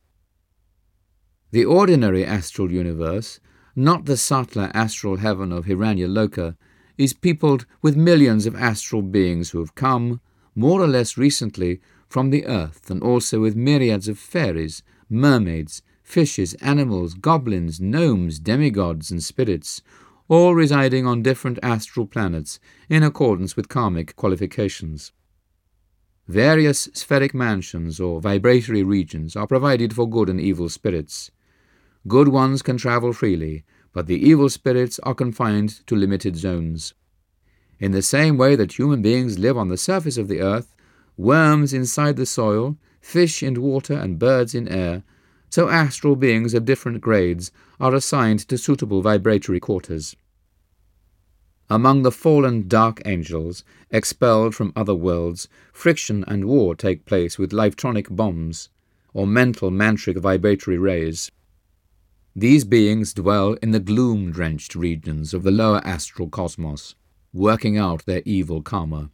Speaker 1: The ordinary astral universe, not the subtler astral heaven of Hiranyaloka, is peopled with millions of astral beings who have come, more or less recently, from the earth, and also with myriads of fairies, mermaids, fishes, animals, goblins, gnomes, demigods, and spirits, all residing on different astral planets in accordance with karmic qualifications. Various spheric mansions or vibratory regions are provided for good and evil spirits. Good ones can travel freely, but the evil spirits are confined to limited zones. In the same way that human beings live on the surface of the earth, worms inside the soil, fish in water, and birds in air, so astral beings of different grades are assigned to suitable vibratory quarters. Among the fallen dark angels, expelled from other worlds, friction and war take place with lifeltronic bombs, or mental mantric vibratory rays. These beings dwell in the gloom-drenched regions of the lower astral cosmos, working out their evil karma.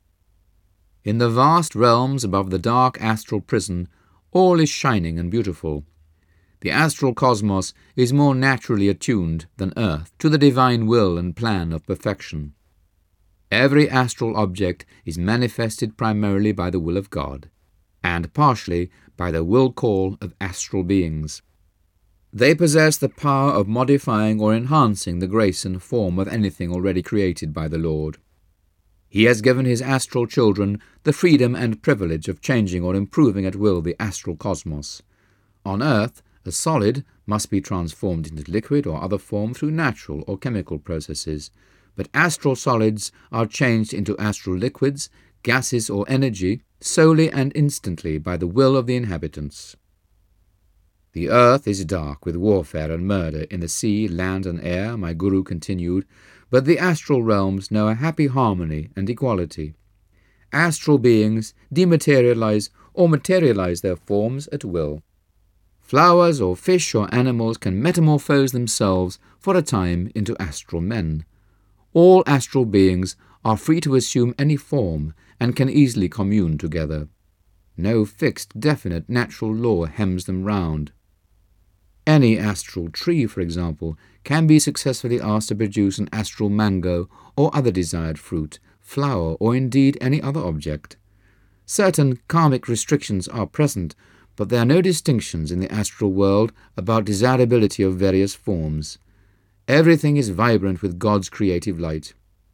Speaker 1: In the vast realms above the dark astral prison, all is shining and beautiful. The astral cosmos is more naturally attuned than Earth to the divine will and plan of perfection. Every astral object is manifested primarily by the will of God, and partially by the will call of astral beings. They possess the power of modifying or enhancing the grace and form of anything already created by the Lord. He has given his astral children the freedom and privilege of changing or improving at will the astral cosmos. On Earth, a solid must be transformed into liquid or other form through natural or chemical processes, but astral solids are changed into astral liquids, gases or energy solely and instantly by the will of the inhabitants. The earth is dark with warfare and murder in the sea, land and air, my guru continued, but the astral realms know a happy harmony and equality. astral beings dematerialize or materialize their forms at will. Flowers or fish or animals can metamorphose themselves for a time into astral men. All astral beings are free to assume any form and can easily commune together. No fixed, definite natural law hems them round. Any astral tree, for example, can be successfully asked to produce an astral mango or other desired fruit, flower, or indeed any other object. Certain karmic restrictions are present, but there are no distinctions in the astral world about desirability of various forms. Everything is vibrant with God's creative light.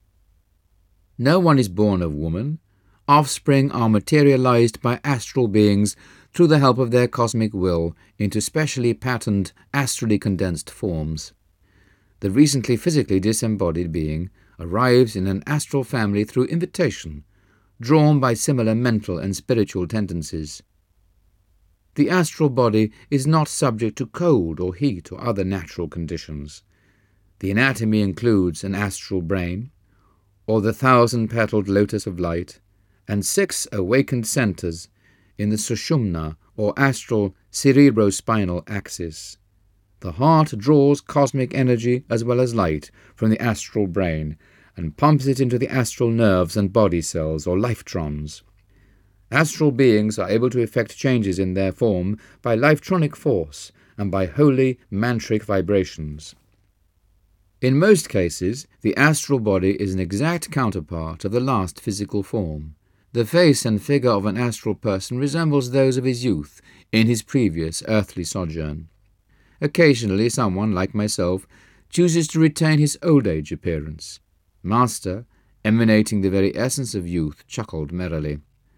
Speaker 1: No one is born of woman. Offspring are materialized by astral beings through the help of their cosmic will into specially patterned, astrally condensed forms. The recently physically disembodied being arrives in an astral family through invitation, drawn by similar mental and spiritual tendencies. The astral body is not subject to cold or heat or other natural conditions. The anatomy includes an astral brain, or the 1,000-petaled lotus of light, and 6 awakened centers in the sushumna, or astral cerebrospinal axis. The heart draws cosmic energy as well as light from the astral brain and pumps it into the astral nerves and body cells, or lifetrons. Astral beings are able to effect changes in their form by lifetronic force and by holy mantric vibrations. In most cases, the astral body is an exact counterpart of the last physical form. The face and figure of an astral person resembles those of his youth in his previous earthly sojourn. Occasionally someone, like myself, chooses to retain his old age appearance. Master, emanating the very essence of youth, chuckled merrily.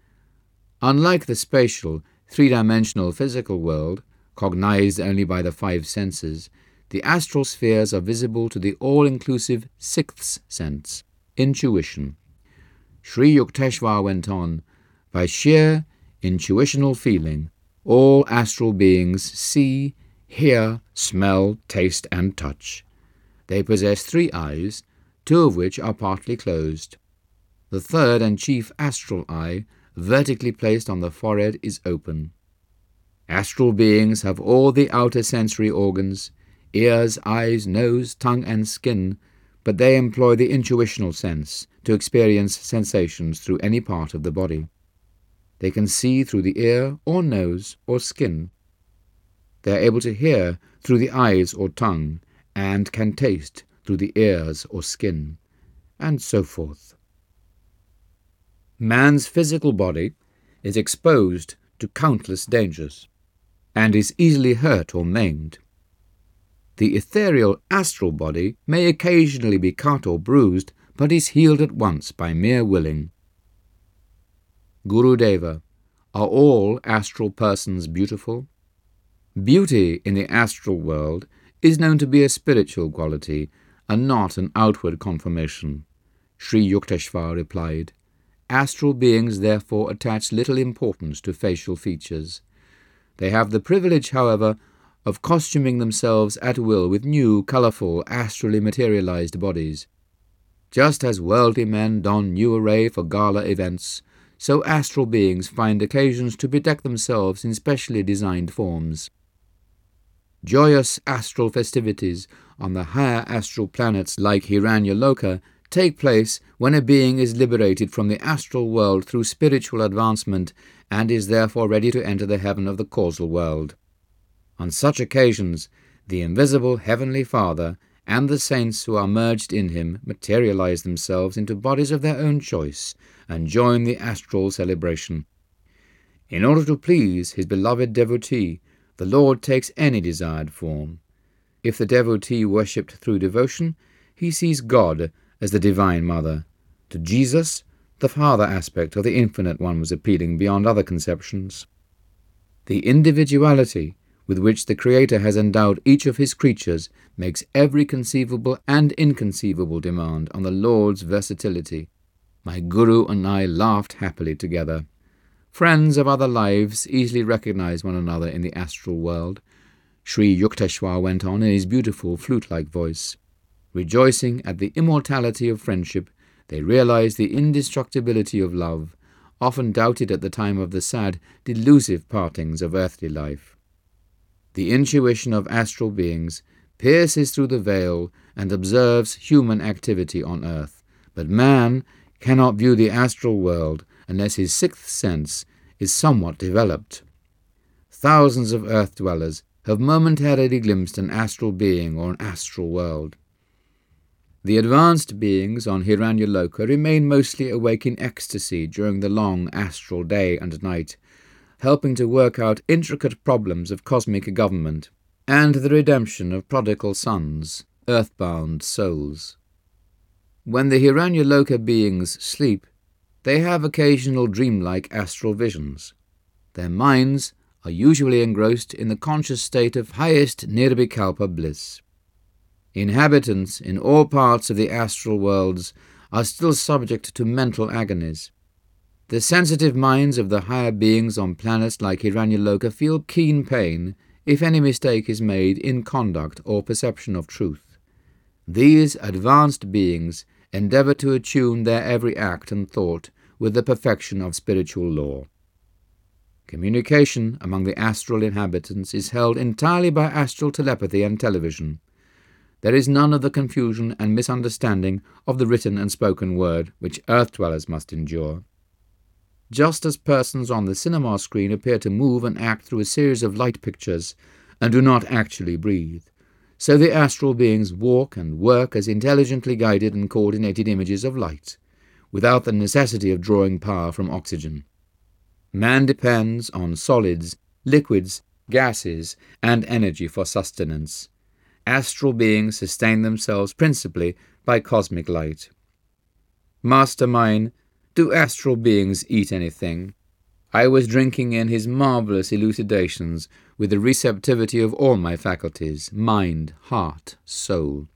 Speaker 1: Unlike the spatial, three-dimensional physical world, cognized only by the 5 senses, the astral spheres are visible to the all-inclusive 6th sense, intuition. Sri Yukteswar went on, by sheer intuitional feeling, all astral beings see, hear, smell, taste, and touch. They possess 3 eyes, 2 of which are partly closed. The 3rd and chief astral eye, vertically placed on the forehead, is open. Astral beings have all the outer sensory organs, ears, eyes, nose, tongue, and skin, but they employ the intuitional sense to experience sensations through any part of the body. They can see through the ear or nose or skin. They are able to hear through the eyes or tongue, and can taste through the ears or skin, and so forth. Man's physical body is exposed to countless dangers, and is easily hurt or maimed. The ethereal astral body may occasionally be cut or bruised, but is healed at once by mere willing. Gurudeva, are all astral persons beautiful? Beauty in the astral world is known to be a spiritual quality and not an outward conformation. Sri Yukteswar replied, Astral beings therefore attach little importance to facial features. They have the privilege, however, of costuming themselves at will with new, colourful, astrally materialized bodies. Just as worldly men don new array for gala events, so astral beings find occasions to bedeck themselves in specially designed forms. Joyous astral festivities on the higher astral planets like Hiranyaloka take place when a being is liberated from the astral world through spiritual advancement and is therefore ready to enter the heaven of the causal world. On such occasions, the invisible Heavenly Father and the saints who are merged in him materialize themselves into bodies of their own choice and join the astral celebration. In order to please his beloved devotee, the Lord takes any desired form. If the devotee worshipped through devotion, he sees God as the Divine Mother. To Jesus, the Father aspect of the Infinite One was appealing beyond other conceptions. The individuality with which the Creator has endowed each of his creatures makes every conceivable and inconceivable demand on the Lord's versatility. My Guru and I laughed happily together. Friends of other lives easily recognize one another in the astral world. Sri Yukteswar went on in his beautiful flute-like voice. Rejoicing at the immortality of friendship, they realize the indestructibility of love, often doubted at the time of the sad, delusive partings of earthly life. The intuition of astral beings pierces through the veil and observes human activity on earth, but man cannot view the astral world unless his sixth sense is somewhat developed. Thousands of earth dwellers have momentarily glimpsed an astral being or an astral world. The advanced beings on Hiranyaloka remain mostly awake in ecstasy during the long astral day and night, helping to work out intricate problems of cosmic government and the redemption of prodigal sons, earthbound souls. When the Hiranyaloka beings sleep, they have occasional dreamlike astral visions. Their minds are usually engrossed in the conscious state of highest nirvikalpa bliss. Inhabitants in all parts of the astral worlds are still subject to mental agonies. The sensitive minds of the higher beings on planets like Hiranyaloka feel keen pain if any mistake is made in conduct or perception of truth. These advanced beings endeavor to attune their every act and thought with the perfection of spiritual law. Communication among the astral inhabitants is held entirely by astral telepathy and television. There is none of the confusion and misunderstanding of the written and spoken word which earth dwellers must endure. Just as persons on the cinema screen appear to move and act through a series of light pictures and do not actually breathe, so the astral beings walk and work as intelligently guided and coordinated images of light, without the necessity of drawing power from oxygen. Man depends on solids, liquids, gases, and energy for sustenance. Astral beings sustain themselves principally by cosmic light. Master mine, do astral beings eat anything? I was drinking in his marvellous elucidations with the receptivity of all my faculties, mind, heart, soul.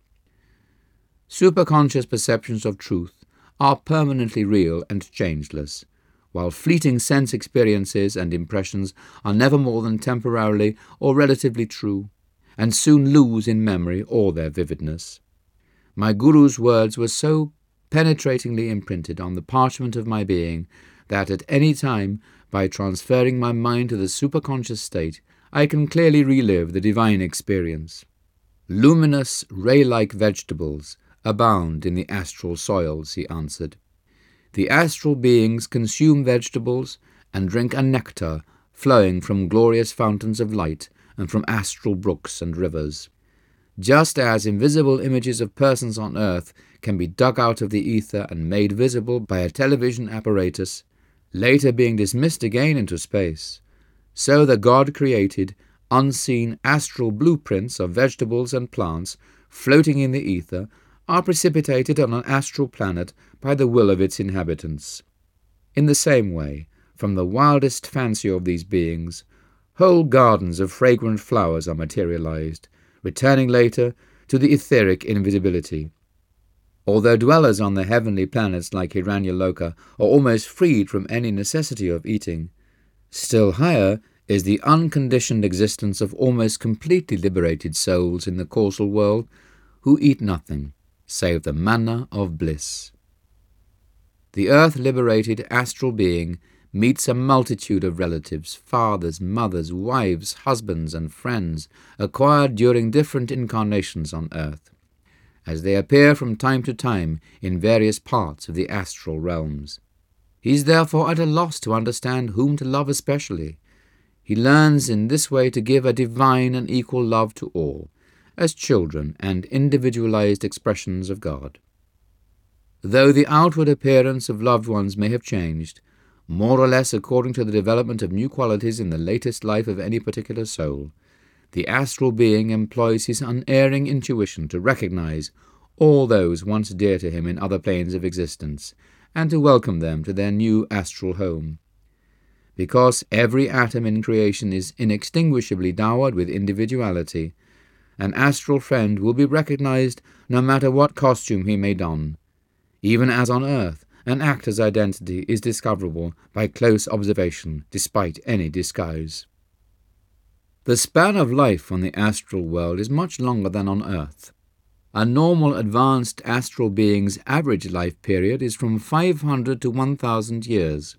Speaker 1: Superconscious perceptions of truth are permanently real and changeless, while fleeting sense experiences and impressions are never more than temporarily or relatively true, and soon lose in memory all their vividness. My Guru's words were so penetratingly imprinted on the parchment of my being that at any time, by transferring my mind to the superconscious state, I can clearly relive the divine experience. Luminous, ray-like vegetables abound in the astral soils, he answered. The astral beings consume vegetables and drink a nectar flowing from glorious fountains of light and from astral brooks and rivers. Just as invisible images of persons on earth can be dug out of the ether and made visible by a television apparatus, later being dismissed again into space, so the God-created, unseen astral blueprints of vegetables and plants floating in the ether are precipitated on an astral planet by the will of its inhabitants. In the same way, from the wildest fancy of these beings, whole gardens of fragrant flowers are materialized, returning later to the etheric invisibility. Although dwellers on the heavenly planets like Hiranyaloka are almost freed from any necessity of eating, still higher is the unconditioned existence of almost completely liberated souls in the causal world who eat nothing save the manna of bliss. The earth-liberated astral being meets a multitude of relatives, fathers, mothers, wives, husbands, and friends acquired during different incarnations on earth, as they appear from time to time in various parts of the astral realms. He is therefore at a loss to understand whom to love especially. He learns in this way to give a divine and equal love to all, as children and individualized expressions of God. Though the outward appearance of loved ones may have changed, more or less according to the development of new qualities in the latest life of any particular soul, the astral being employs his unerring intuition to recognize all those once dear to him in other planes of existence, and to welcome them to their new astral home. Because every atom in creation is inextinguishably dowered with individuality, an astral friend will be recognized no matter what costume he may don. Even as on earth, an actor's identity is discoverable by close observation, despite any disguise. The span of life on the astral world is much longer than on earth. A normal advanced astral being's average life period is from 500 to 1,000 years,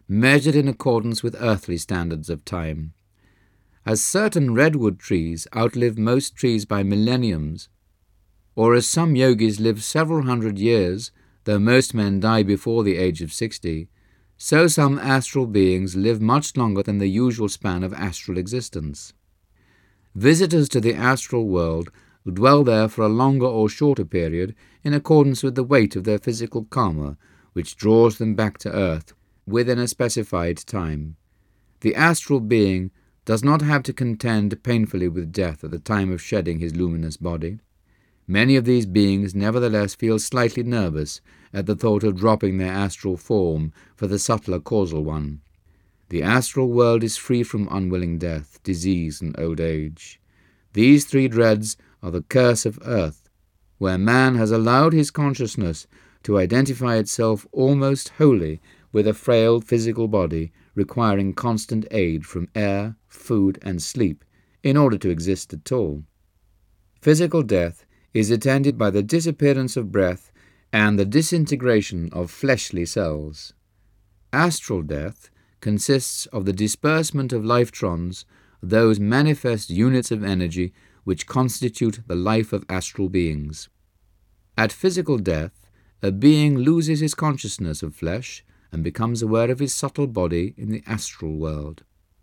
Speaker 1: measured in accordance with earthly standards of time. As certain redwood trees outlive most trees by millenniums, or as some yogis live several hundred years, though most men die before the age of 60, so some astral beings live much longer than the usual span of astral existence. Visitors to the astral world dwell there for a longer or shorter period in accordance with the weight of their physical karma, which draws them back to earth within a specified time. The astral being does not have to contend painfully with death at the time of shedding his luminous body. Many of these beings nevertheless feel slightly nervous at the thought of dropping their astral form for the subtler causal one. The astral world is free from unwilling death, disease, and old age. These three dreads are the curse of earth, where man has allowed his consciousness to identify itself almost wholly with a frail physical body requiring constant aid from air, food, and sleep in order to exist at all. Physical death is attended by the disappearance of breath and the disintegration of fleshly cells. Astral death consists of the disbursement of lifetrons, those manifest units of energy which constitute the life of astral beings. At physical death, a being loses his consciousness of flesh and becomes aware of his subtle body in the astral world.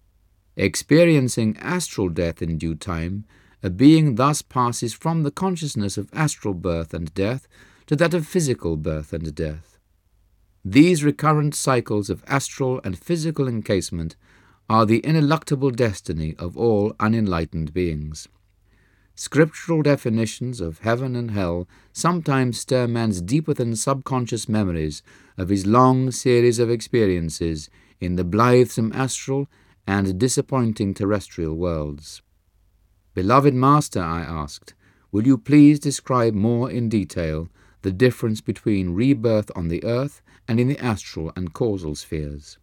Speaker 1: Experiencing astral death in due time, a being thus passes from the consciousness of astral birth and death to that of physical birth and death. These recurrent cycles of astral and physical encasement are the ineluctable destiny of all unenlightened beings. Scriptural definitions of heaven and hell sometimes stir man's deeper-than-subconscious memories of his long series of experiences in the blithesome astral and disappointing terrestrial worlds. "Beloved Master," I asked, "will you please describe more in detail the difference between rebirth on the earth and in the astral and causal spheres?"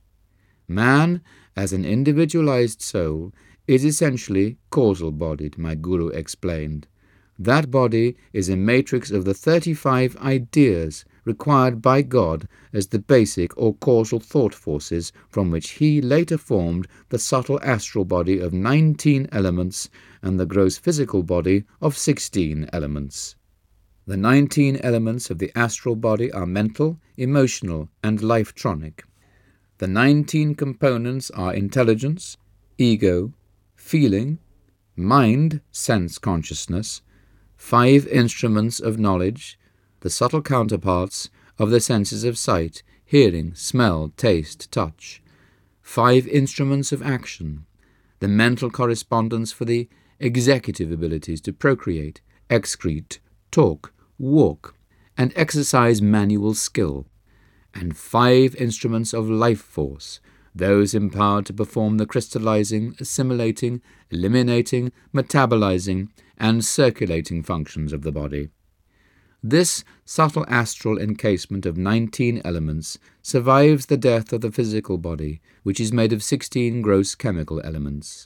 Speaker 1: Man, as an individualized soul, is essentially causal-bodied, my Guru explained. That body is a matrix of the 35 ideas required by God as the basic or causal thought forces from which he later formed the subtle astral body of 19 elements and the gross physical body of 16 elements. The 19 elements of the astral body are mental, emotional, and life-tronic. The 19 components are intelligence, ego, feeling, mind, sense consciousness, 5 instruments of knowledge, the subtle counterparts of the senses of sight, hearing, smell, taste, touch, 5 instruments of action, the mental correspondence for the executive abilities to procreate, excrete, talk, walk, and exercise manual skill, and 5 instruments of life force, those empowered to perform the crystallizing, assimilating, eliminating, metabolizing, and circulating functions of the body. This subtle astral encasement of 19 elements survives the death of the physical body, which is made of 16 gross chemical elements.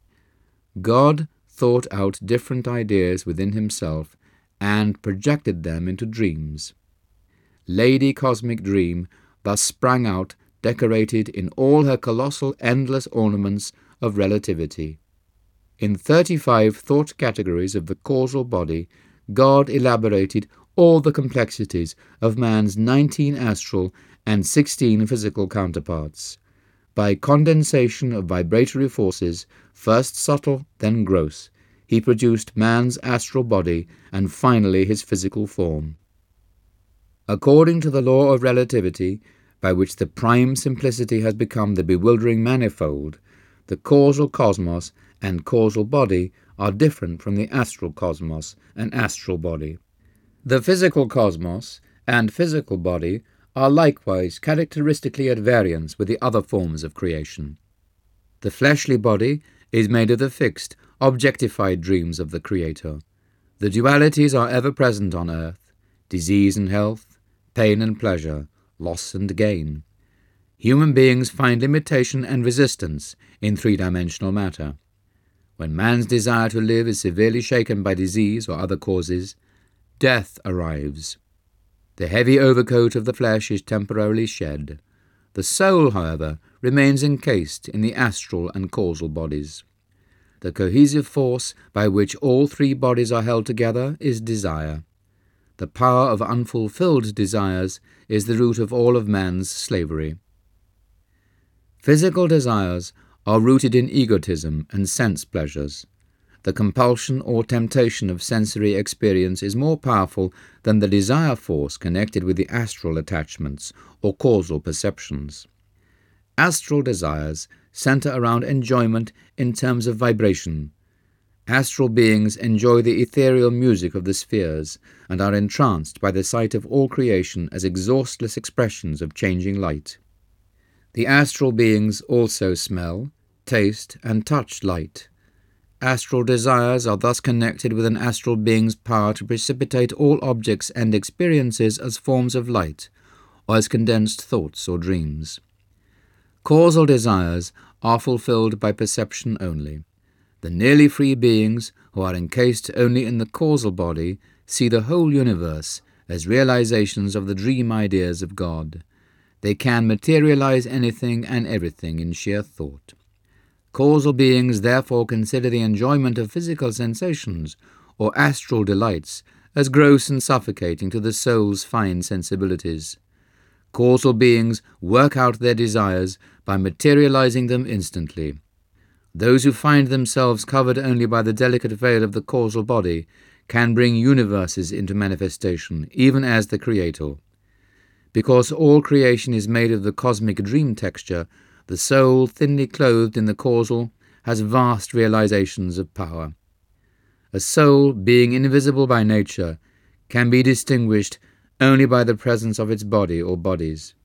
Speaker 1: God thought out different ideas within himself and projected them into dreams. Lady Cosmic Dream thus sprang out, decorated in all her colossal endless ornaments of relativity. In 35 thought categories of the causal body, God elaborated all the complexities of man's 19 astral and 16 physical counterparts. By condensation of vibratory forces, first subtle, then gross, he produced man's astral body and finally his physical form. According to the law of relativity, by which the prime simplicity has become the bewildering manifold, the causal cosmos and causal body are different from the astral cosmos and astral body. The physical cosmos and physical body are likewise characteristically at variance with the other forms of creation. The fleshly body is made of the fixed, objectified dreams of the Creator. The dualities are ever present on earth: disease and health, pain and pleasure, loss and gain. Human beings find limitation and resistance in three-dimensional matter. When man's desire to live is severely shaken by disease or other causes, death arrives. The heavy overcoat of the flesh is temporarily shed. The soul, however, remains encased in the astral and causal bodies. The cohesive force by which all three bodies are held together is desire. The power of unfulfilled desires is the root of all of man's slavery. Physical desires are rooted in egotism and sense pleasures. The compulsion or temptation of sensory experience is more powerful than the desire force connected with the astral attachments or causal perceptions. Astral desires center around enjoyment in terms of vibration. Astral beings enjoy the ethereal music of the spheres and are entranced by the sight of all creation as exhaustless expressions of changing light. The astral beings also smell, taste, and touch light. Astral desires are thus connected with an astral being's power to precipitate all objects and experiences as forms of light, or as condensed thoughts or dreams. Causal desires are fulfilled by perception only. The nearly free beings, who are encased only in the causal body, see the whole universe as realizations of the dream ideas of God. They can materialize anything and everything in sheer thought. Causal beings therefore consider the enjoyment of physical sensations or astral delights as gross and suffocating to the soul's fine sensibilities. Causal beings work out their desires by materializing them instantly. Those who find themselves covered only by the delicate veil of the causal body can bring universes into manifestation, even as the Creator. Because all creation is made of the cosmic dream texture, the soul, thinly clothed in the causal, has vast realizations of power. A soul, being invisible by nature, can be distinguished only by the presence of its body or bodies.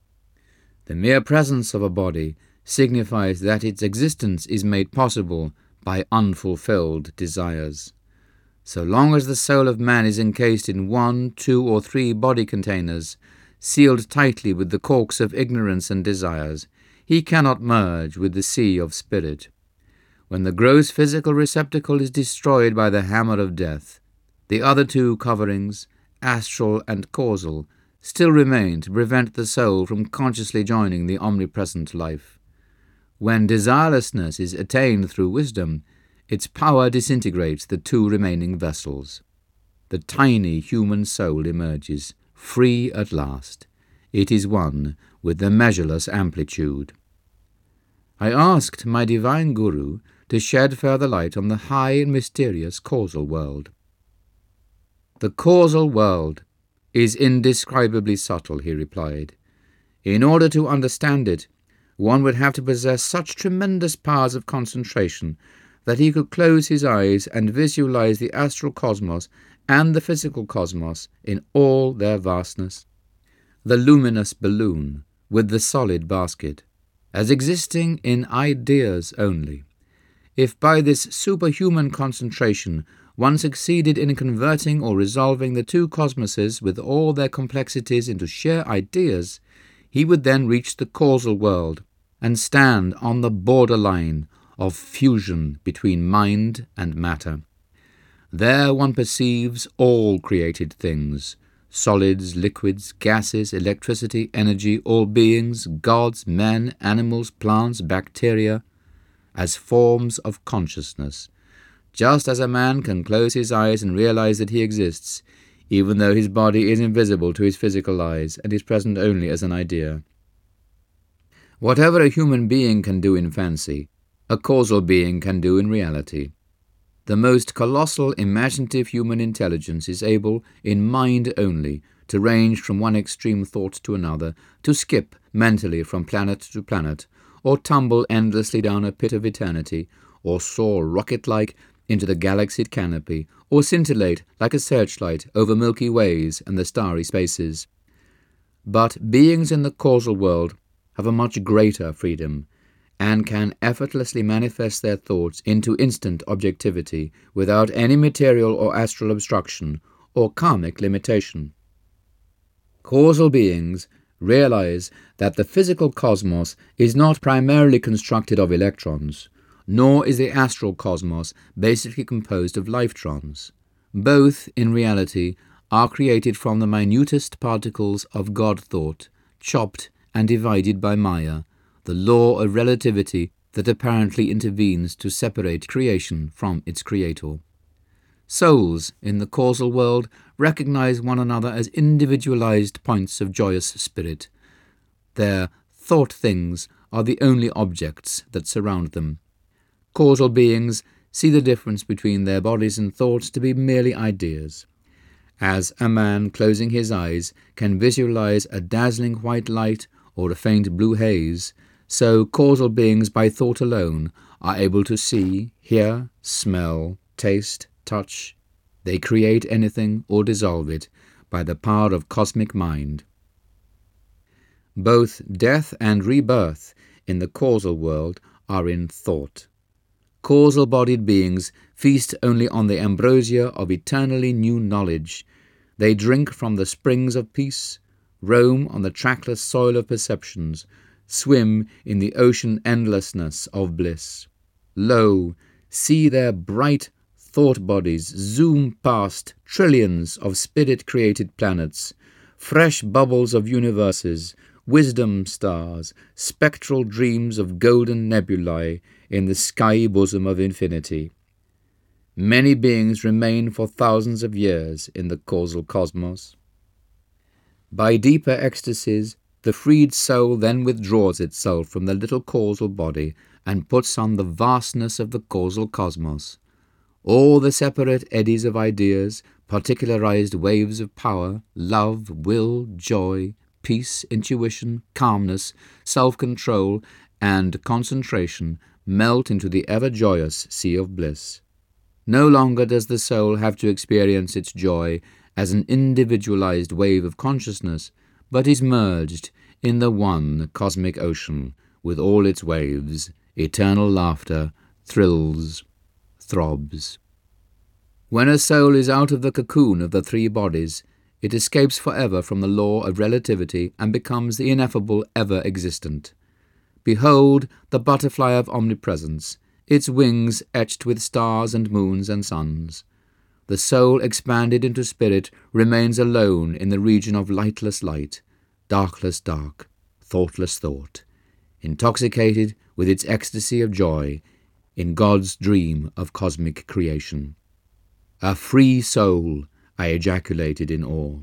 Speaker 1: The mere presence of a body signifies that its existence is made possible by unfulfilled desires. So long as the soul of man is encased in 1, 2, or 3 body containers, sealed tightly with the corks of ignorance and desires, he cannot merge with the sea of spirit. When the gross physical receptacle is destroyed by the hammer of death, the other 2 coverings, astral and causal, still remain to prevent the soul from consciously joining the omnipresent life. When desirelessness is attained through wisdom, its power disintegrates the 2 remaining vessels. The tiny human soul emerges, free at last. It is one with the measureless amplitude. I asked my divine Guru to shed further light on the high and mysterious causal world. The causal world is indescribably subtle, he replied. In order to understand it, one would have to possess such tremendous powers of concentration that he could close his eyes and visualize the astral cosmos and the physical cosmos in all their vastness. The luminous balloon with the solid basket, as existing in ideas only. If by this superhuman concentration one succeeded in converting or resolving the 2 cosmoses with all their complexities into sheer ideas, he would then reach the causal world and stand on the borderline of fusion between mind and matter. There one perceives all created things, solids, liquids, gases, electricity, energy, all beings, gods, men, animals, plants, bacteria, as forms of consciousness. Just as a man can close his eyes and realize that he exists, even though his body is invisible to his physical eyes and is present only as an idea. Whatever a human being can do in fancy, a causal being can do in reality. The most colossal imaginative human intelligence is able, in mind only, to range from one extreme thought to another, to skip mentally from planet to planet, or tumble endlessly down a pit of eternity, or soar rocket-like into the galaxied canopy, or scintillate like a searchlight over Milky Ways and the starry spaces. But beings in the causal world have a much greater freedom, and can effortlessly manifest their thoughts into instant objectivity without any material or astral obstruction or karmic limitation. Causal beings realize that the physical cosmos is not primarily constructed of electrons, nor is the astral cosmos basically composed of lifetrons. Both, in reality, are created from the minutest particles of God thought, chopped and divided by Maya, the law of relativity that apparently intervenes to separate creation from its creator. Souls in the causal world recognize one another as individualized points of joyous spirit. Their thought things are the only objects that surround them. Causal beings see the difference between their bodies and thoughts to be merely ideas. As a man closing his eyes can visualize a dazzling white light or a faint blue haze, so causal beings by thought alone are able to see, hear, smell, taste, touch. They create anything or dissolve it by the power of cosmic mind. Both death and rebirth in the causal world are in thought. Causal-bodied beings feast only on the ambrosia of eternally new knowledge. They drink from the springs of peace, roam on the trackless soil of perceptions, swim in the ocean endlessness of bliss. Lo, see their bright thought bodies zoom past trillions of spirit-created planets, fresh bubbles of universes, wisdom stars, spectral dreams of golden nebulae in the skyey bosom of infinity. Many beings remain for thousands of years in the causal cosmos. By deeper ecstasies, the freed soul then withdraws itself from the little causal body and puts on the vastness of the causal cosmos. All the separate eddies of ideas, particularized waves of power, love, will, joy, peace, intuition, calmness, self-control, and concentration melt into the ever-joyous sea of bliss. No longer does the soul have to experience its joy as an individualized wave of consciousness, but is merged in the one cosmic ocean with all its waves, eternal laughter, thrills, throbs. When a soul is out of the cocoon of the three bodies, it escapes forever from the law of relativity and becomes the ineffable ever-existent. Behold the butterfly of omnipresence, its wings etched with stars and moons and suns. The soul expanded into spirit remains alone in the region of lightless light, darkless dark, thoughtless thought, intoxicated with its ecstasy of joy in God's dream of cosmic creation. A free soul, I ejaculated in awe.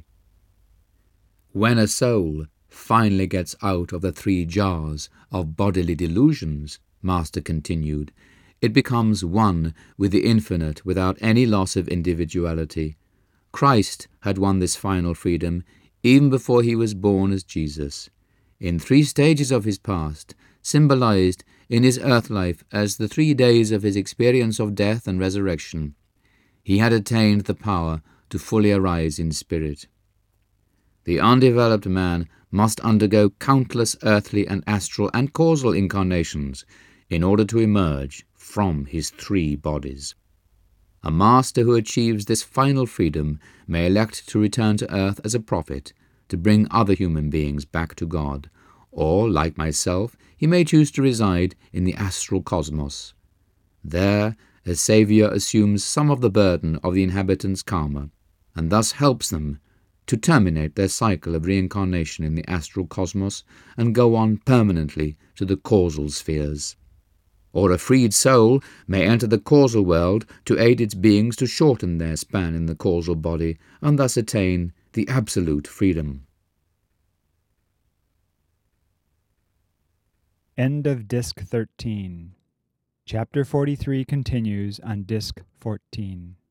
Speaker 1: When a soul finally gets out of the three jars of bodily delusions, Master continued, it becomes one with the infinite without any loss of individuality. Christ had won this final freedom even before he was born as Jesus, in 3 stages of his past, symbolized in his earth life as the 3 days of his experience of death and resurrection. He had attained the power to fully arise in spirit. The undeveloped man must undergo countless earthly and astral and causal incarnations in order to emerge from his 3 bodies. A master who achieves this final freedom may elect to return to earth as a prophet to bring other human beings back to God, or, like myself, he may choose to reside in the astral cosmos. There, a Saviour assumes some of the burden of the inhabitants' karma, and thus helps them to terminate their cycle of reincarnation in the astral cosmos and go on permanently to the causal spheres. Or a freed soul may enter the causal world to aid its beings to shorten their span in the causal body and thus attain the absolute freedom.
Speaker 2: End of Disc 13. Chapter 43 continues on Disc 14.